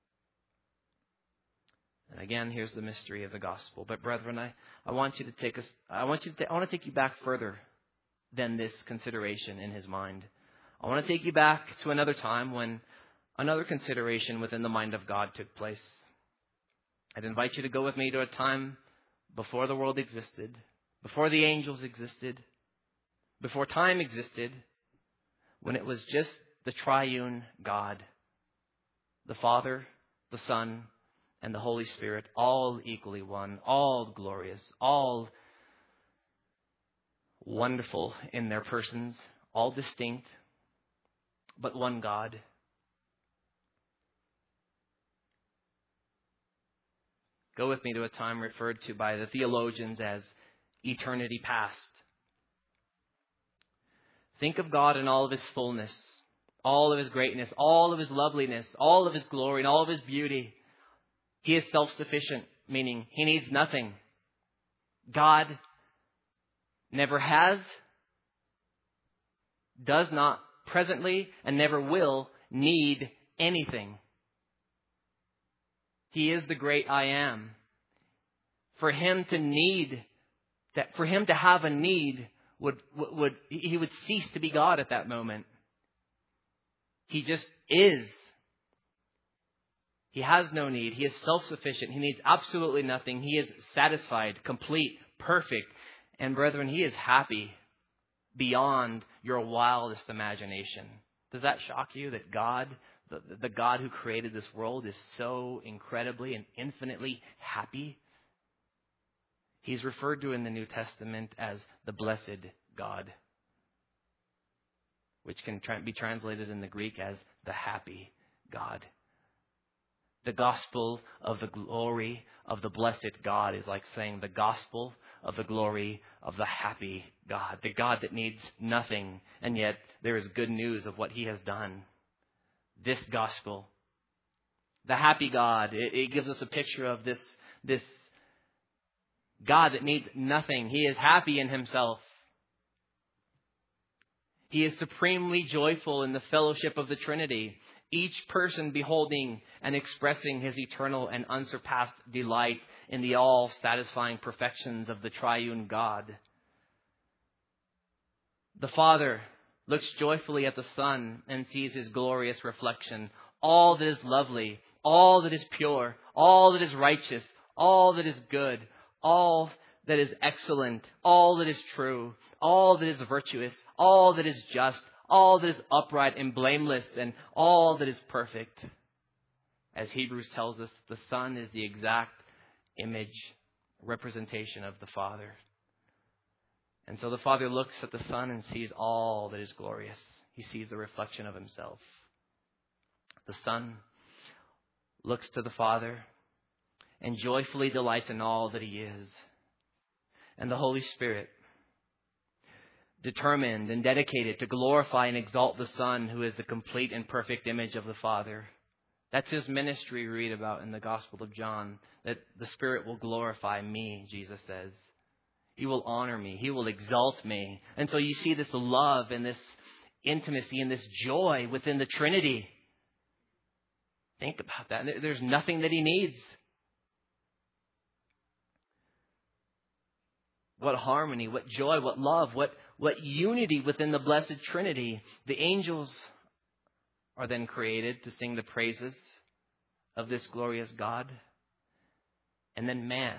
And again, here's the mystery of the gospel. But brethren, I want to take you back further than this consideration in his mind. I want to take you back to another time when another consideration within the mind of God took place. I'd invite you to go with me to a time before the world existed, before the angels existed, before time existed, when it was just the triune God, the Father, the Son, and the Holy Spirit, all equally one, all glorious, all wonderful in their persons, all distinct, but one God. Go with me to a time referred to by the theologians as eternity past. Think of God in all of his fullness, all of his greatness, all of his loveliness, all of his glory, and all of his beauty. He is self-sufficient, meaning he needs nothing. God never has, does not presently, and never will need anything. He is the great I am. For him to have a need he would cease to be God at that moment. He just is. He has no need. He is self-sufficient. He needs absolutely nothing. He is satisfied, complete, perfect. And brethren, he is happy beyond your wildest imagination. Does that shock you that God, the God who created this world, is so incredibly and infinitely happy? He's referred to in the New Testament as the blessed God, which can be translated in the Greek as the happy God. The gospel of the glory of the blessed God is like saying the gospel of the glory of the happy God, the God that needs nothing, and yet there is good news of what he has done. This gospel, the happy God, it gives us a picture of this God that needs nothing. He is happy in himself. He is supremely joyful in the fellowship of the Trinity, each person beholding and expressing his eternal and unsurpassed delight in the all-satisfying perfections of the triune God. The Father looks joyfully at the Son and sees his glorious reflection. All that is lovely, all that is pure, all that is righteous, all that is good, all that is excellent, all that is true, all that is virtuous, all that is just, all that is upright and blameless, and all that is perfect. As Hebrews tells us, the Son is the exact image, representation of the Father. And so the Father looks at the Son and sees all that is glorious. He sees the reflection of himself. The Son looks to the Father and joyfully delights in all that he is. And the Holy Spirit, determined and dedicated to glorify and exalt the Son, who is the complete and perfect image of the Father. That's his ministry we read about in the Gospel of John, that the Spirit will glorify me, Jesus says. He will honor me. He will exalt me. And so you see this love and this intimacy and this joy within the Trinity. Think about that. There's nothing that he needs. What harmony, what joy, what love, what unity within the blessed Trinity. The angels are then created to sing the praises of this glorious God. And then man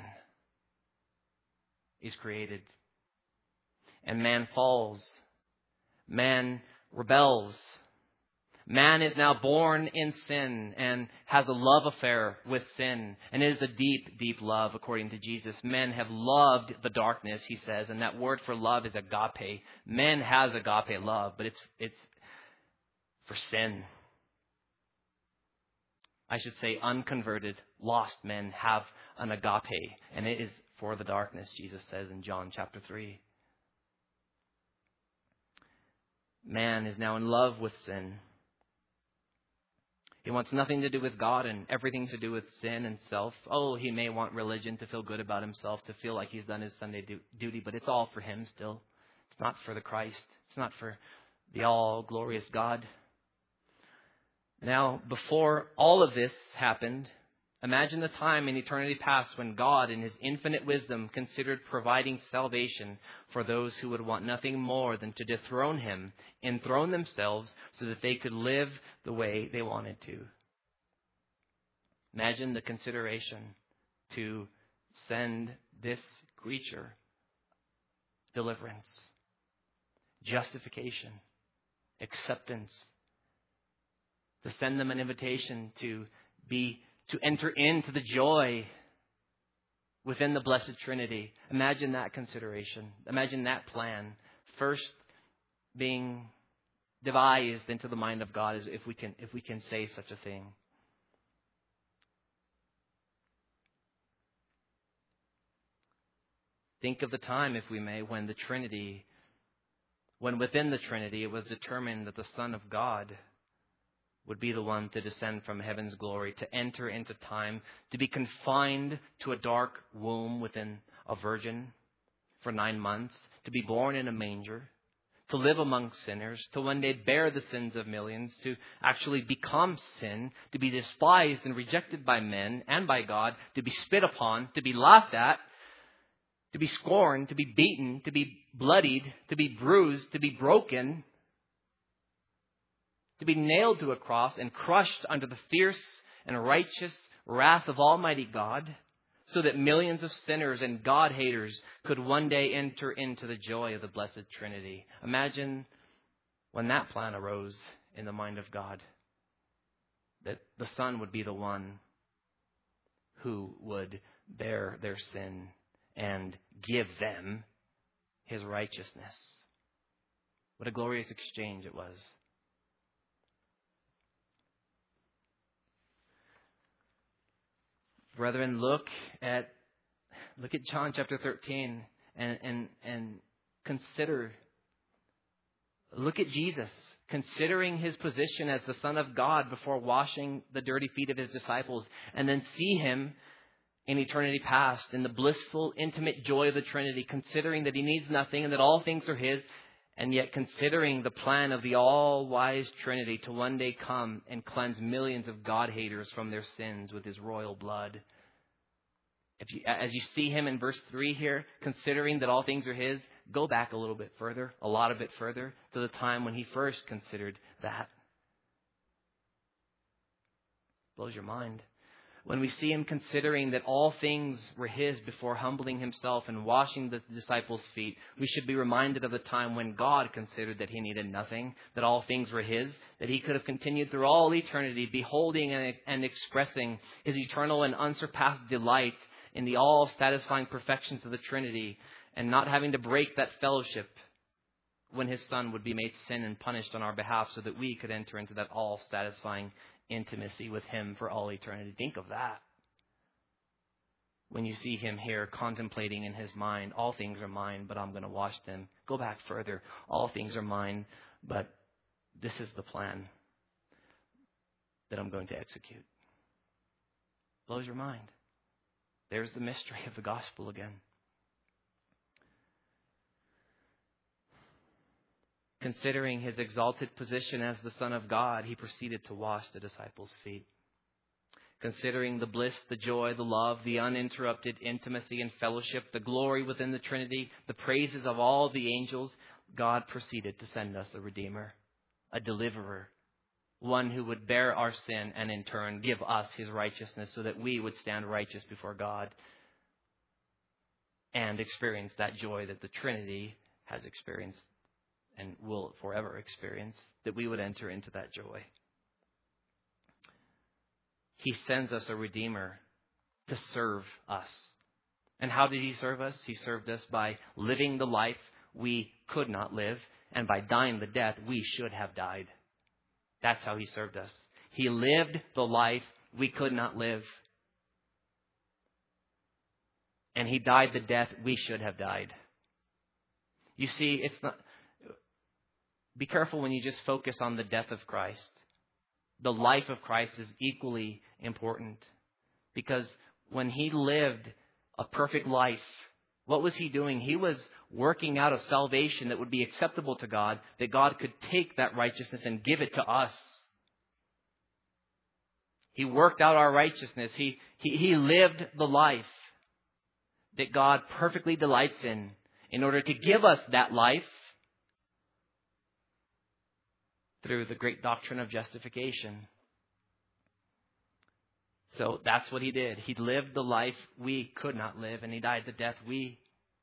is created. And man falls. Man rebels. Man is now born in sin and has a love affair with sin. And it is a deep, deep love, according to Jesus. Men have loved the darkness, he says. And that word for love is agape. Men has agape love, but it's for sin. I should say unconverted, lost men have an agape. And it is for the darkness, Jesus says in John chapter 3. Man is now in love with sin. He wants nothing to do with God and everything to do with sin and self. Oh, he may want religion to feel good about himself, to feel like he's done his Sunday duty, but it's all for him still. It's not for the Christ. It's not for the all-glorious God. Now, before all of this happened, imagine the time in eternity past when God, in his infinite wisdom, considered providing salvation for those who would want nothing more than to dethrone him, enthrone themselves so that they could live the way they wanted to. Imagine the consideration to send this creature deliverance, justification, acceptance, to send them an invitation to enter into the joy within the Blessed Trinity. Imagine that consideration. Imagine that plan first being devised into the mind of God, as if we can say such a thing. Think of the time, if we may, when within the Trinity it was determined that the Son of God would be the one to descend from heaven's glory, to enter into time, to be confined to a dark womb within a virgin for 9 months, to be born in a manger, to live among sinners, to one day bear the sins of millions, to actually become sin, to be despised and rejected by men and by God, to be spit upon, to be laughed at, to be scorned, to be beaten, to be bloodied, to be bruised, to be broken, to be nailed to a cross and crushed under the fierce and righteous wrath of Almighty God, so that millions of sinners and God-haters could one day enter into the joy of the Blessed Trinity. Imagine when that plan arose in the mind of God, that the Son would be the one who would bear their sin and give them his righteousness. What a glorious exchange it was. Brethren, look at John chapter 13 and consider. Look at Jesus, considering his position as the Son of God before washing the dirty feet of his disciples, and then see him in eternity past in the blissful, intimate joy of the Trinity, considering that he needs nothing and that all things are his, and yet considering the plan of the all-wise Trinity to one day come and cleanse millions of God-haters from their sins with his royal blood. As you see him in verse 3 here, considering that all things are his, go back a little bit further, a lot of bit further, to the time when he first considered that. Blows your mind. When we see him considering that all things were his before humbling himself and washing the disciples' feet, we should be reminded of the time when God considered that he needed nothing, that all things were his, that he could have continued through all eternity, beholding and expressing his eternal and unsurpassed delight in the all-satisfying perfections of the Trinity, and not having to break that fellowship when his Son would be made sin and punished on our behalf, so that we could enter into that all-satisfying intimacy with him for all eternity. Think of that. When you see him here contemplating in his mind, all things are mine, but I'm going to wash them. Go back further. All things are mine, but this is the plan that I'm going to execute. Blows your mind. There's the mystery of the gospel again. Considering his exalted position as the Son of God, he proceeded to wash the disciples' feet. Considering the bliss, the joy, the love, the uninterrupted intimacy and fellowship, the glory within the Trinity, the praises of all the angels, God proceeded to send us a Redeemer, a Deliverer, one who would bear our sin and in turn give us his righteousness so that we would stand righteous before God and experience that joy that the Trinity has experienced and will forever experience, that we would enter into that joy. He sends us a Redeemer to serve us. And how did He serve us? He served us by living the life we could not live, and by dying the death we should have died. That's how He served us. He lived the life we could not live, and He died the death we should have died. You see, it's not. Be careful when you just focus on the death of Christ. The life of Christ is equally important, because when He lived a perfect life, what was He doing? He was working out a salvation that would be acceptable to God, that God could take that righteousness and give it to us. He worked out our righteousness. He lived the life that God perfectly delights in order to give us that life through the great doctrine of justification. So that's what He did. He lived the life we could not live, and He died the death we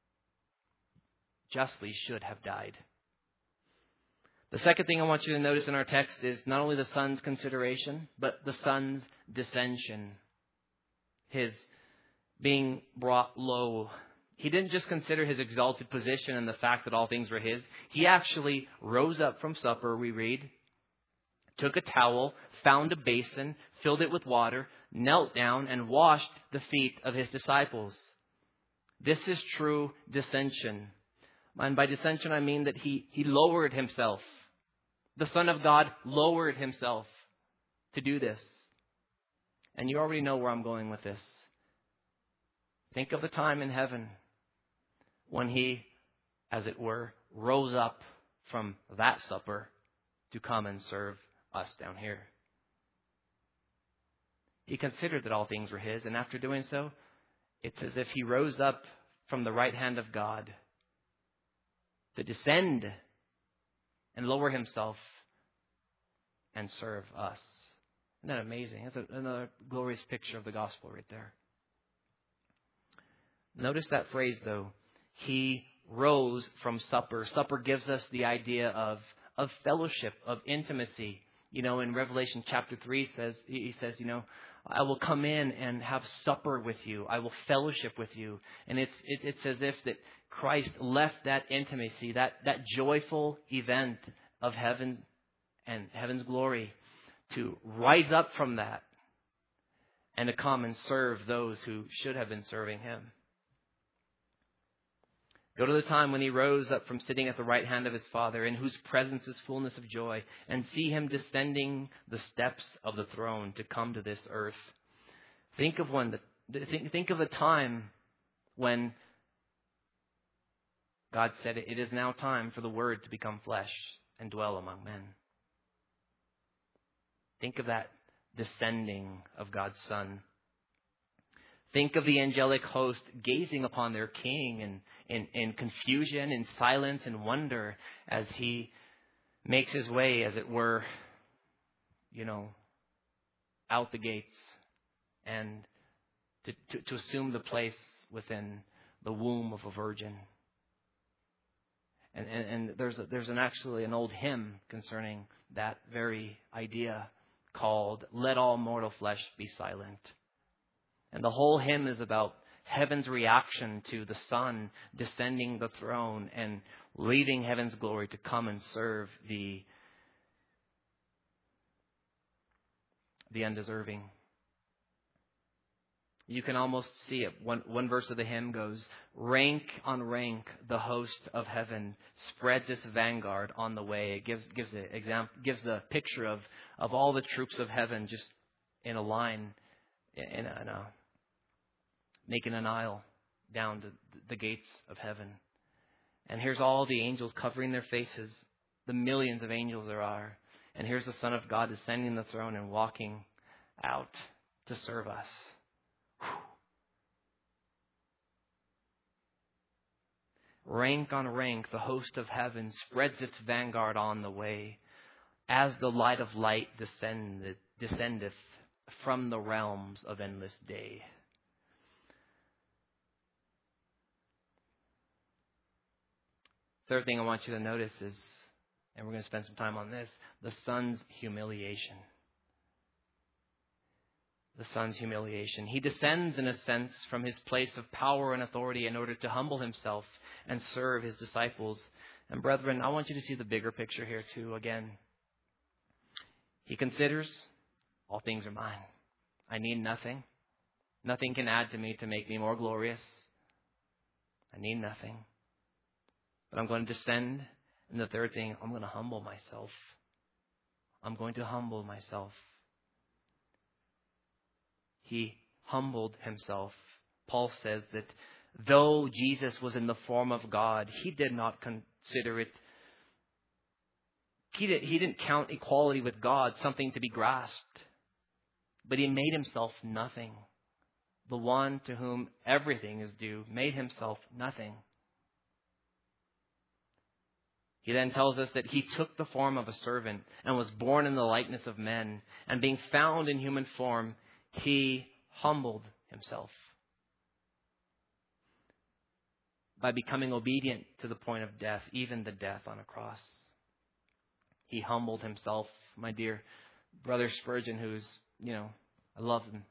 justly should have died. The second thing I want you to notice in our text is not only the Son's consideration, but the Son's dissension. His being brought low. He didn't just consider His exalted position and the fact that all things were His. He actually rose up from supper, we read, took a towel, found a basin, filled it with water, knelt down, and washed the feet of His disciples. This is true dissension. And by dissension, I mean that He lowered Himself. The Son of God lowered Himself to do this. And you already know where I'm going with this. Think of the time in heaven when He, as it were, rose up from that supper to come and serve us down here. He considered that all things were His, and after doing so, it's as if He rose up from the right hand of God to descend and lower Himself and serve us. Isn't that amazing? That's another glorious picture of the gospel right there. Notice that phrase, though. He rose from supper. Supper gives us the idea of fellowship, of intimacy. You know, in Revelation chapter 3, He says, you know, I will come in and have supper with you. I will fellowship with you. And it's as if that Christ left that intimacy, that joyful event of heaven and heaven's glory, to rise up from that and to come and serve those who should have been serving Him. Go to the time when He rose up from sitting at the right hand of His Father, in whose presence is fullness of joy, and see Him descending the steps of the throne to come to this earth. Think of the time when God said, "It is now time for the Word to become flesh and dwell among men." Think of that descending of God's Son. Think of the angelic host gazing upon their King in confusion, in silence, and wonder as He makes His way, as it were, you know, out the gates and to assume the place within the womb of a virgin. And there's actually an old hymn concerning that very idea called "Let All Mortal Flesh Be Silent." And the whole hymn is about heaven's reaction to the Son descending the throne and leaving heaven's glory to come and serve the undeserving. You can almost see it. One verse of the hymn goes, "Rank on rank, the host of heaven spreads its vanguard on the way." It gives the picture of all the troops of heaven just in a line, making an aisle down to the gates of heaven. And here's all the angels covering their faces, the millions of angels there are. And here's the Son of God descending the throne and walking out to serve us. Rank on rank, the host of heaven spreads its vanguard on the way, as the light of light descendeth from the realms of endless day. Third thing I want you to notice is And we're going to spend some time on this. The Son's humiliation. The Son's humiliation. He descends, in a sense, from his place of power and authority in order to humble himself and serve his disciples. And brethren, I want you to see the bigger picture here too again. He considers, all things are mine. I need nothing. Nothing can add to me to make me more glorious. I need nothing. But I'm going to descend. And the third thing, I'm going to humble myself. I'm going to humble myself. He humbled himself. Paul says that though Jesus was in the form of God, he did not consider it. He didn't count equality with God something to be grasped. But he made himself nothing. The one to whom everything is due made himself nothing. He then tells us that he took the form of a servant and was born in the likeness of men. And being found in human form, he humbled himself by becoming obedient to the point of death, even the death on a cross. He humbled himself. My dear brother Spurgeon, who's, I love him.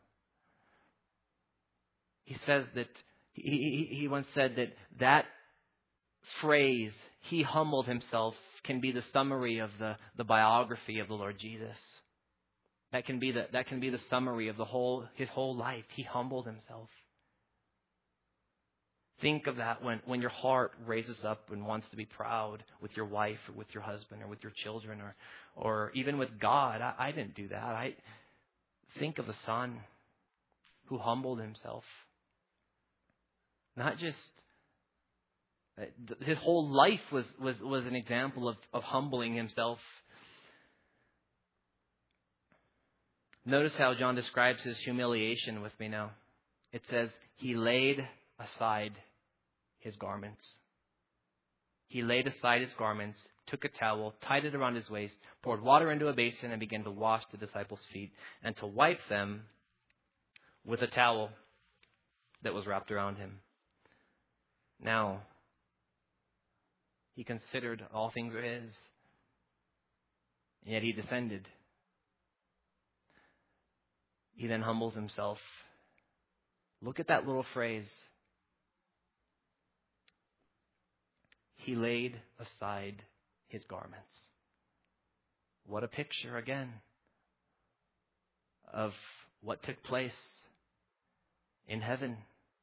He says that, he once said that phrase, he humbled himself, can be the summary of the biography of the Lord Jesus. That can be the summary of his whole life. He humbled himself. Think of that when your heart raises up and wants to be proud with your wife or with your husband or with your children or even with God. I didn't do that. I think of the Son who humbled himself. Not just his whole life was an example of humbling himself. Notice how John describes his humiliation with me now. It says, he laid aside his garments. He laid aside his garments, took a towel, tied it around his waist, poured water into a basin, and began to wash the disciples' feet and to wipe them with a towel that was wrapped around him. Now, he considered all things were his, and yet he descended. He then humbles himself. Look at that little phrase. He laid aside his garments. What a picture, again, of what took place in heaven.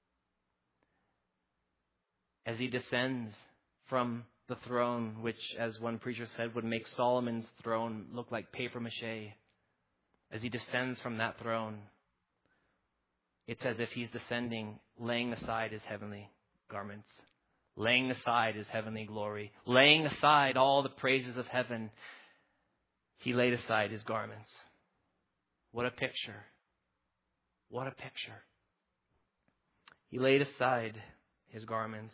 As he descends from the throne, which, as one preacher said, would make Solomon's throne look like papier mâché. As he descends from that throne, it's as if he's descending, laying aside his heavenly garments, laying aside his heavenly glory, laying aside all the praises of heaven. He laid aside his garments. What a picture. What a picture. He laid aside his garments.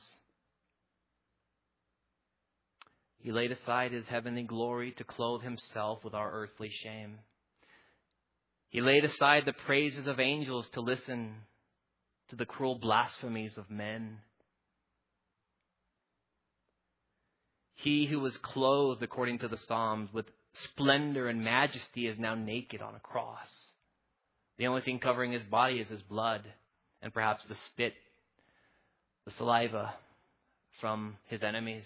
He laid aside his heavenly glory to clothe himself with our earthly shame. He laid aside the praises of angels to listen to the cruel blasphemies of men. He who was clothed, according to the Psalms, with splendor and majesty is now naked on a cross. The only thing covering his body is his blood and perhaps the spit, the saliva from his enemies.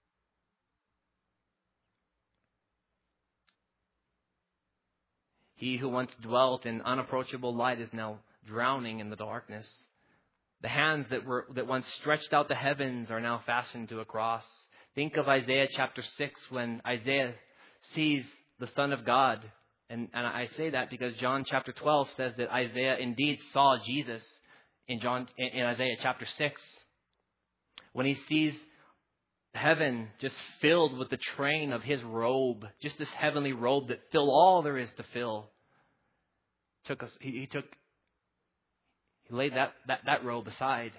He who once dwelt in unapproachable light is now drowning in the darkness. The hands that once stretched out the heavens are now fastened to a cross. Think of Isaiah chapter 6 when Isaiah sees the Son of God. And I say that because John chapter 12 says that Isaiah indeed saw Jesus in Isaiah chapter 6. When he sees heaven just filled with the train of his robe, just this heavenly robe that fill all there is to fill. He laid that robe aside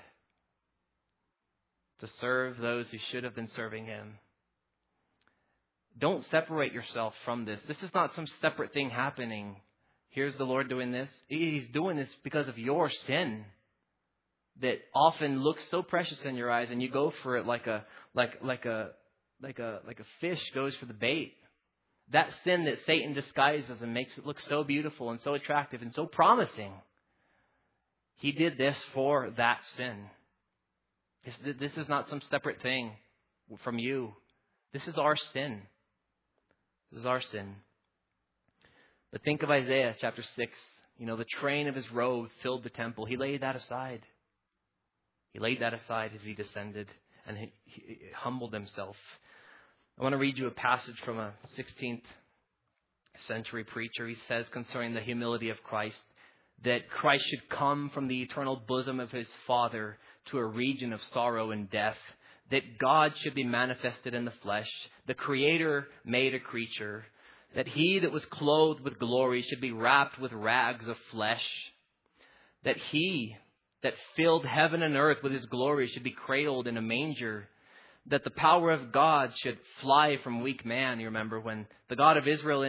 to serve those who should have been serving him. Don't separate yourself from this. This is not some separate thing happening. Here's the Lord doing this. He's doing this because of your sin that often looks so precious in your eyes, and you go for it like a a fish goes for the bait. That sin that Satan disguises and makes it look so beautiful and so attractive and so promising. He did this for that sin. This is not some separate thing from you. This is our sin. This is our sin. But think of Isaiah chapter 6. The train of his robe filled the temple. He laid that aside. He laid that aside as he descended and he humbled himself. I want to read you a passage from a 16th century preacher. He says concerning the humility of Christ, that Christ should come from the eternal bosom of his Father to a region of sorrow and death, that God should be manifested in the flesh, the Creator made a creature, that he that was clothed with glory should be wrapped with rags of flesh, that he that filled heaven and earth with his glory should be cradled in a manger, that the power of God should fly from weak man. You remember when the God of Israel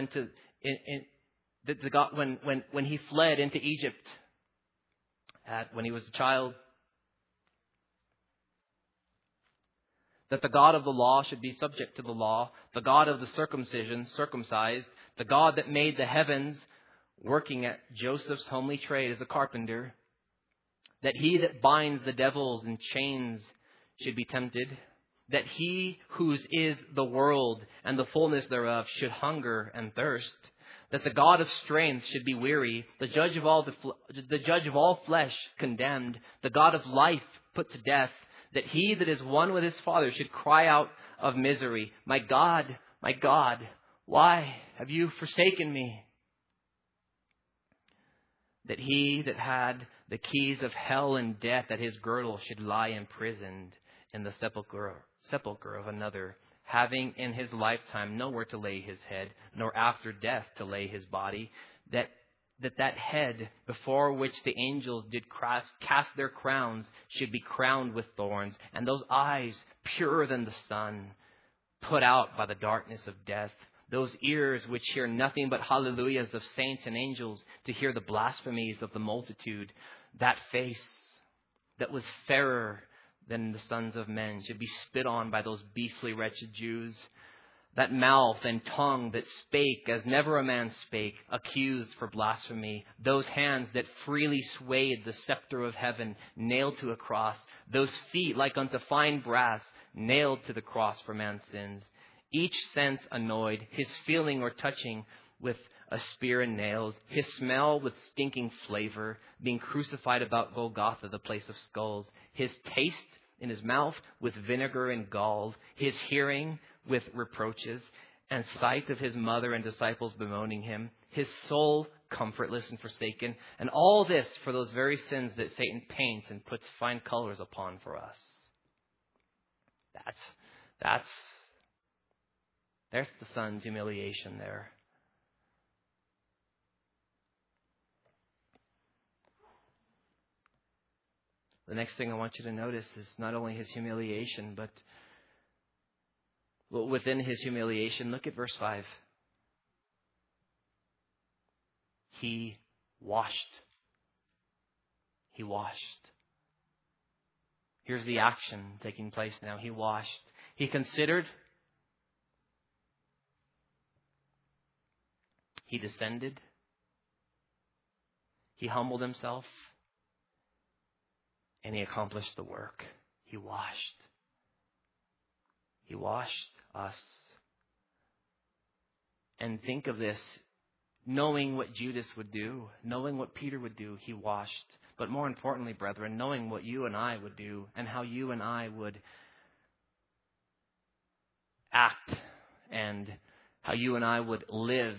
when he fled into Egypt when he was a child, that the God of the law should be subject to the law, the God of the circumcision, circumcised, the God that made the heavens, working at Joseph's homely trade as a carpenter, that he that binds the devils in chains should be tempted, that he whose is the world and the fullness thereof should hunger and thirst, that the God of strength should be weary, the judge of all flesh condemned, the God of life put to death, that he that is one with his Father should cry out of misery, my God, why have you forsaken me? That he that had the keys of hell and death at his girdle should lie imprisoned in the sepulchre of another, having in his lifetime nowhere to lay his head, nor after death to lay his body, that head before which the angels did cast their crowns should be crowned with thorns, and those eyes purer than the sun, put out by the darkness of death, those ears which hear nothing but hallelujahs of saints and angels to hear the blasphemies of the multitude, that face that was fairer than the sons of men should be spit on by those beastly wretched Jews. That mouth and tongue that spake as never a man spake, accused for blasphemy. Those hands that freely swayed the scepter of heaven, nailed to a cross. Those feet like unto fine brass, nailed to the cross for man's sins. Each sense annoyed, his feeling or touching with a spear and nails, his smell with stinking flavor, being crucified about Golgotha, the place of skulls. His taste in his mouth with vinegar and gall, his hearing with reproaches, and sight of his mother and disciples bemoaning him, his soul comfortless and forsaken, and all this for those very sins that Satan paints and puts fine colors upon for us. There's the Son's humiliation there. The next thing I want you to notice is not only his humiliation, but within his humiliation, look at verse 5. He washed. He washed. Here's the action taking place now. He washed. He considered. He descended. He humbled himself. And he accomplished the work. He washed. He washed us. And think of this, knowing what Judas would do, knowing what Peter would do, he washed. But more importantly, brethren, knowing what you and I would do and how you and I would act and how you and I would live.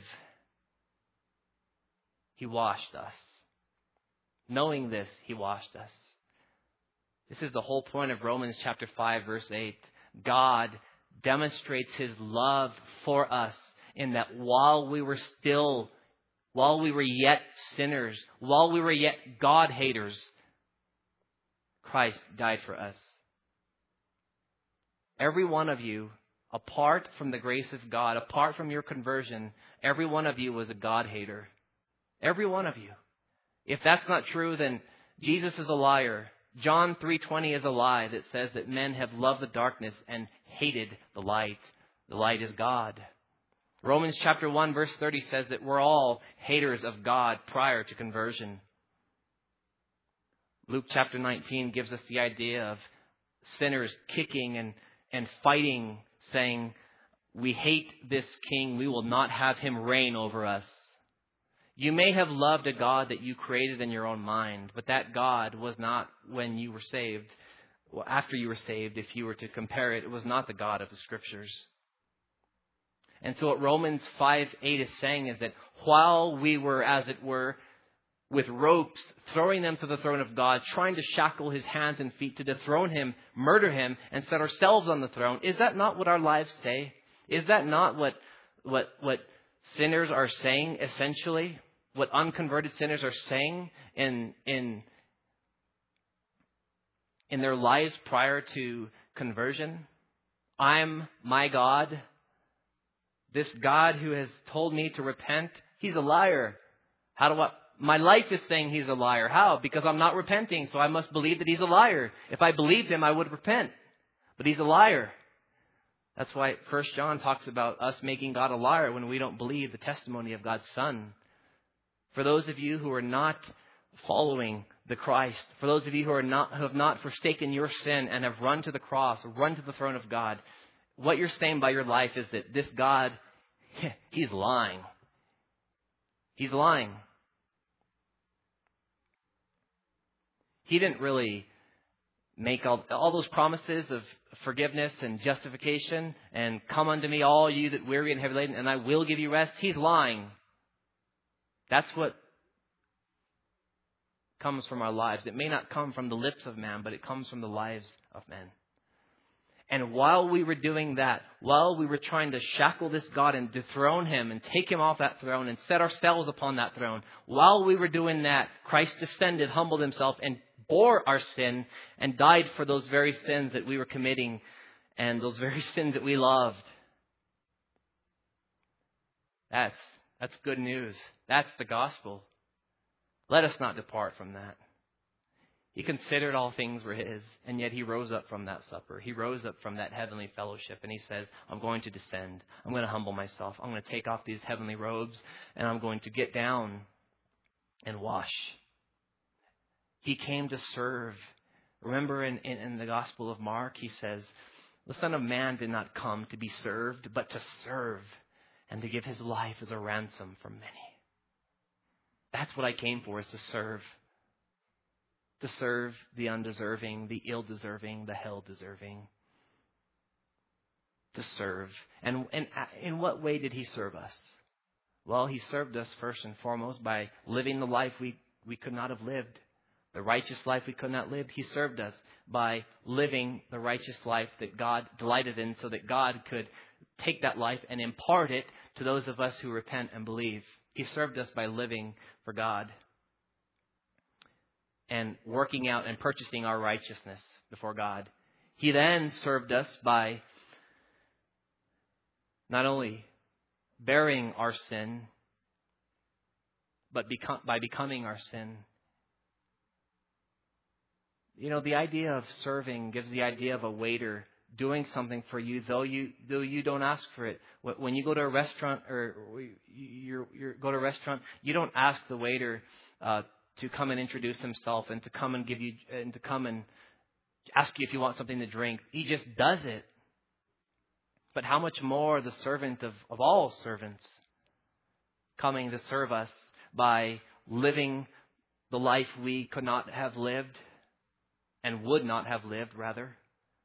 He washed us. Knowing this, he washed us. This is the whole point of Romans chapter 5, verse 8. God demonstrates his love for us in that while we were yet sinners, while we were yet God haters, Christ died for us. Every one of you, apart from the grace of God, apart from your conversion, every one of you was a God hater. Every one of you. If that's not true, then Jesus is a liar. John 3:20 is a lie that says that men have loved the darkness and hated the light. The light is God. Romans chapter 1 verse 30 says that we're all haters of God prior to conversion. Luke chapter 19 gives us the idea of sinners kicking and fighting, saying, we hate this king. We will not have him reign over us. You may have loved a God that you created in your own mind, but that God was not when you were saved. Well, after you were saved, if you were to compare it, it was not the God of the Scriptures. And so what Romans 5:8 is saying is that while we were, as it were, with ropes, throwing them to the throne of God, trying to shackle his hands and feet to dethrone him, murder him, and set ourselves on the throne, is that not what our lives say? Is that not what sinners are saying, essentially? What unconverted sinners are saying in their lives prior to conversion? I'm my God. This God who has told me to repent, he's a liar. My life is saying he's a liar. How? Because I'm not repenting, so I must believe that he's a liar. If I believed him, I would repent. But he's a liar. That's why 1 John talks about us making God a liar when we don't believe the testimony of God's Son. For those of you who are not following the Christ, for those of you who have not forsaken your sin and have run to the cross, run to the throne of God, what you're saying by your life is that this God, he's lying. He's lying. He didn't really make all those promises of forgiveness and justification and come unto me all you that weary and heavy laden and I will give you rest. He's lying. That's what comes from our lives. It may not come from the lips of man, but it comes from the lives of men. And while we were doing that, while we were trying to shackle this God and dethrone him and take him off that throne and set ourselves upon that throne, while we were doing that, Christ descended, humbled himself, and bore our sin and died for those very sins that we were committing and those very sins that we loved. That's good news. That's the gospel. Let us not depart from that. He considered all things were his, and yet he rose up from that supper. He rose up from that heavenly fellowship, and he says, I'm going to descend. I'm going to humble myself. I'm going to take off these heavenly robes, and I'm going to get down and wash. He came to serve. Remember in the Gospel of Mark, he says, the Son of Man did not come to be served, but to serve and to give his life as a ransom for many. That's what I came for, is to serve. To serve the undeserving, the ill-deserving, the hell-deserving. To serve. And in what way did he serve us? Well, he served us first and foremost by living the life we could not have lived. The righteous life we could not live. He served us by living the righteous life that God delighted in, so that God could take that life and impart it to those of us who repent and believe. He served us by living for God and working out and purchasing our righteousness before God. He then served us by not only bearing our sin, but by becoming our sin. You know, the idea of serving gives the idea of a waiter doing something for you, though you don't ask for it. When you go to a restaurant you don't ask the waiter to come and introduce himself and to come and give you and to come and ask you if you want something to drink. He just does it. But how much more the servant of all servants coming to serve us by living the life we could not have lived and would not have lived, rather.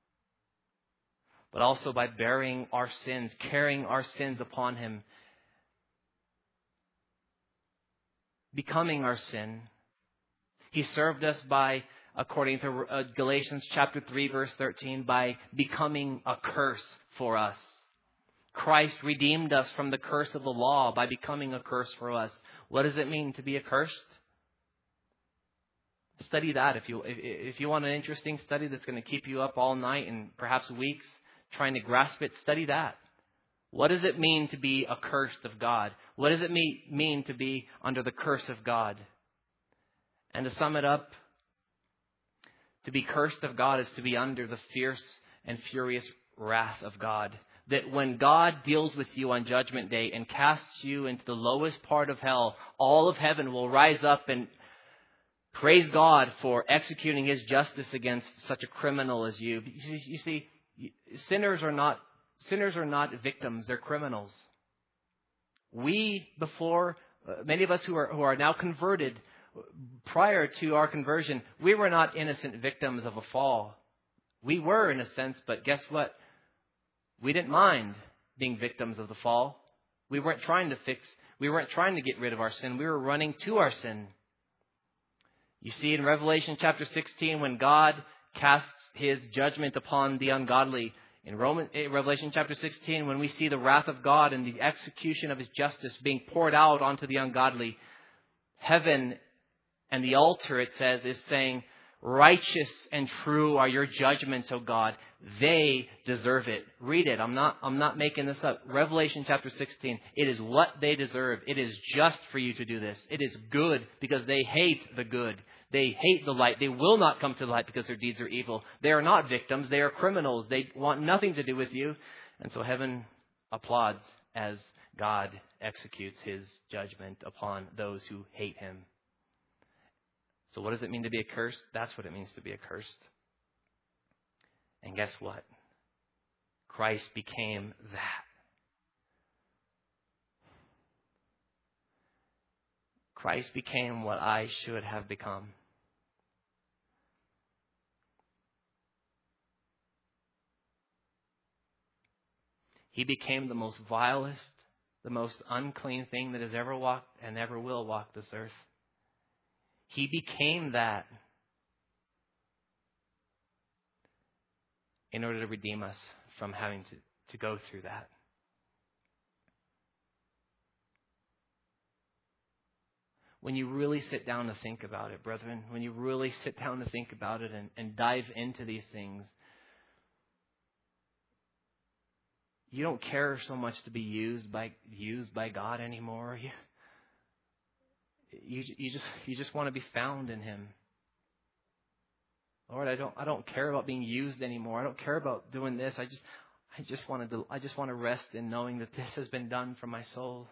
But also by bearing our sins, carrying our sins upon him, becoming our sin. He served us by, according to Galatians chapter 3, verse 13, by becoming a curse for us. Christ redeemed us from the curse of the law by becoming a curse for us. What does it mean to be accursed? Study that if you want an interesting study that's going to keep you up all night and perhaps weeks trying to grasp it. Study that. What does it mean to be accursed of God? What does it mean to be under the curse of God? And to sum it up, To be cursed of God is to be under the fierce and furious wrath of God. That when God deals with you on Judgment Day and casts you into the lowest part of hell, all of heaven will rise up and praise God for executing His justice against such a criminal as you. You see, sinners are not victims; they're criminals. We, many of us who are now converted, prior to our conversion, we were not innocent victims of a fall. We were, in a sense, but guess what? We didn't mind being victims of the fall. We weren't trying to get rid of our sin. We were running to our sin. You see in Revelation chapter 16, when God casts His judgment upon the ungodly, in Revelation chapter 16, when we see the wrath of God and the execution of His justice being poured out onto the ungodly, heaven and the altar, it says, is saying, righteous and true are your judgments, O God. They deserve it. Read it. I'm not making this up. Revelation chapter 16. It is what they deserve. It is just for you to do this. It is good because they hate the good. They hate the light. They will not come to the light because their deeds are evil. They are not victims. They are criminals. They want nothing to do with you. And so heaven applauds as God executes His judgment upon those who hate Him. So what does it mean to be accursed? That's what it means to be accursed. And guess what? Christ became that. Christ became what I should have become. He became the most vilest, the most unclean thing that has ever walked and ever will walk this earth. He became that in order to redeem us from having to go through that. When you really sit down to think about it, brethren, when you really sit down to think about it and dive into these things, you don't care so much to be used by God anymore. You just want to be found in Him. Lord, I don't care about being used anymore. I don't care about doing this. I just want to rest in knowing that this has been done for my soul.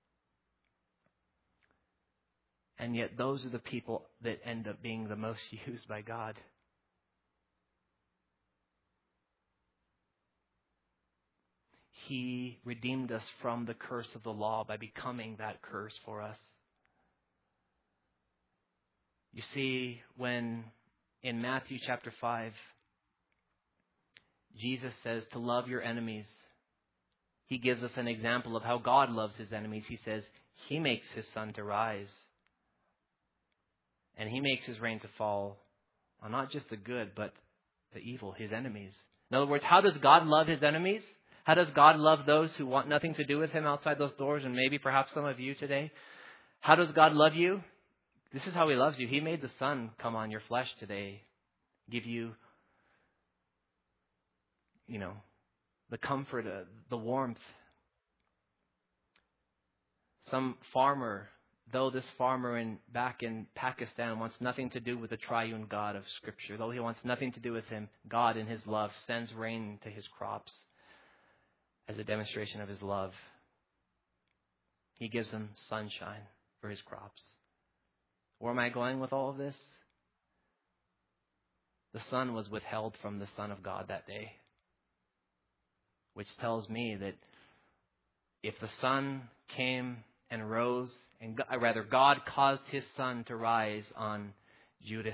And yet those are the people that end up being the most used by God. He redeemed us from the curse of the law by becoming that curse for us. You see, when in Matthew chapter 5, Jesus says to love your enemies, He gives us an example of how God loves His enemies. He says He makes His sun to rise and He makes His rain to fall on not just the good, but the evil, His enemies. In other words, how does God love His enemies? How does God love those who want nothing to do with Him outside those doors? And maybe perhaps some of you today. How does God love you? This is how He loves you. He made the sun come on your flesh today. Give you, the comfort, the warmth. Some farmer, though this farmer back in Pakistan wants nothing to do with the triune God of Scripture, though he wants nothing to do with Him, God in His love sends rain to his crops as a demonstration of His love. He gives them sunshine for his crops. Where am I going with all of this? The sun was withheld from the Son of God that day, which tells me that if the sun came and rose, and rather God caused His sun to rise on Judas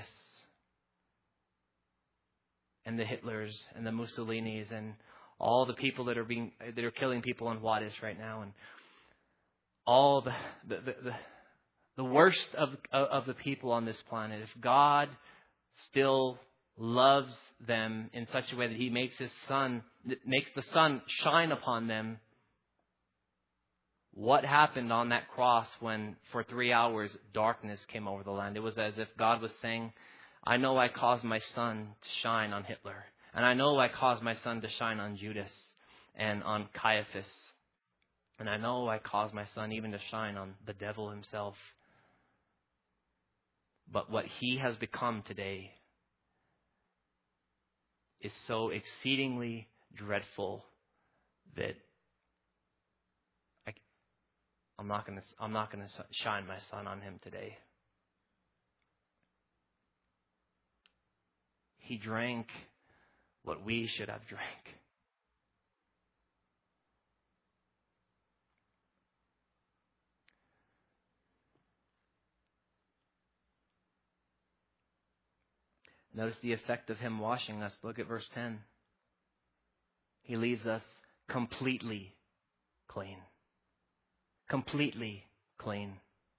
and the Hitlers and the Mussolinis and all the people that are killing people in Wadis right now, and all the worst of the people on this planet. If God still loves them in such a way that He makes the sun shine upon them, what happened on that cross when for 3 hours darkness came over the land? It was as if God was saying, I know I caused my sun to shine on Hitler. And I know I caused my sun to shine on Judas and on Caiaphas. And I know I caused my sun even to shine on the devil himself. But what he has become today is so exceedingly dreadful that I'm not going to shine my sun on him today. He drank what we should have drank. Notice the effect of him washing us. Look at verse 10. He leaves us completely clean. Completely clean.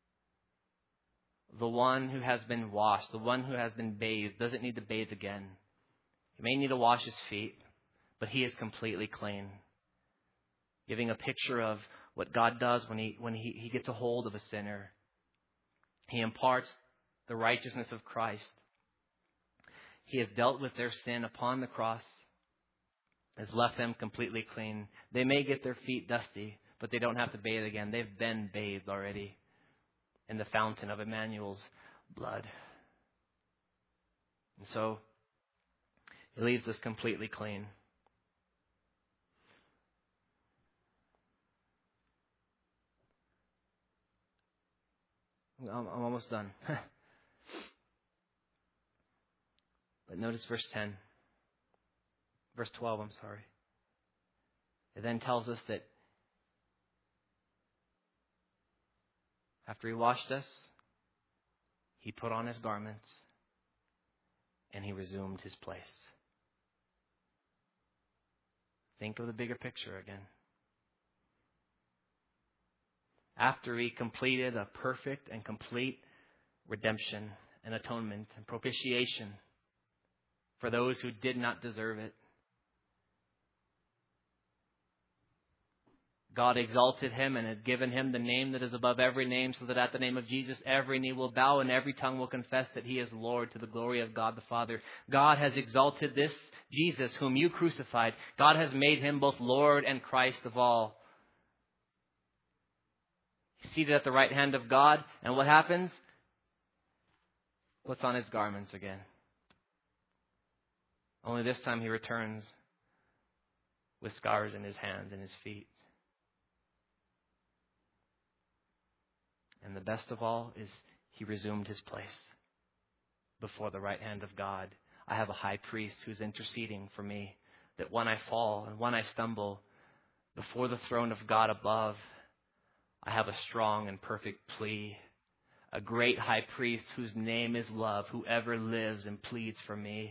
The one who has been washed, the one who has been bathed, doesn't need to bathe again. He may need to wash his feet, but he is completely clean. Giving a picture of what God does when he gets a hold of a sinner. He imparts the righteousness of Christ. He has dealt with their sin upon the cross, has left them completely clean. They may get their feet dusty, but they don't have to bathe again. They've been bathed already in the fountain of Emmanuel's blood. And so, he leaves us completely clean. I'm almost done. But notice verse 10. Verse 12, I'm sorry. It then tells us that after he washed us, he put on his garments and he resumed his place. Think of the bigger picture again. After he completed a perfect and complete redemption and atonement and propitiation for those who did not deserve it, God exalted him and had given him the name that is above every name, so that at the name of Jesus every knee will bow and every tongue will confess that he is Lord, to the glory of God the Father. God has exalted this Jesus whom you crucified. God has made him both Lord and Christ of all. He's seated at the right hand of God, and what happens? Puts on his garments again. Only this time he returns with scars in his hands and his feet. And the best of all is he resumed his place before the right hand of God. I have a high priest who's interceding for me, that when I fall and when I stumble before the throne of God above, I have a strong and perfect plea. A great high priest whose name is love, who ever lives and pleads for me.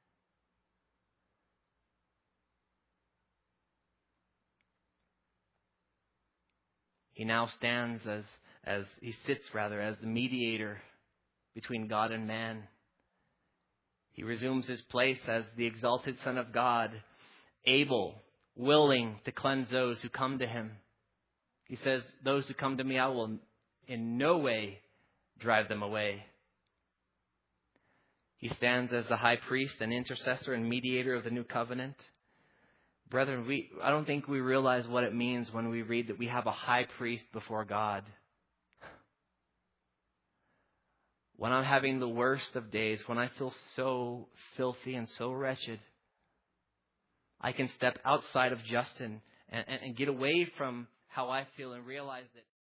He now stands as the mediator between God and man. He resumes his place as the exalted Son of God, able, willing to cleanse those who come to him. He says, those who come to me, I will in no way drive them away. He stands as the high priest and intercessor and mediator of the new covenant. Brethren, I don't think we realize what it means when we read that we have a high priest before God. When I'm having the worst of days, when I feel so filthy and so wretched, I can step outside of Justin and get away from how I feel and realize that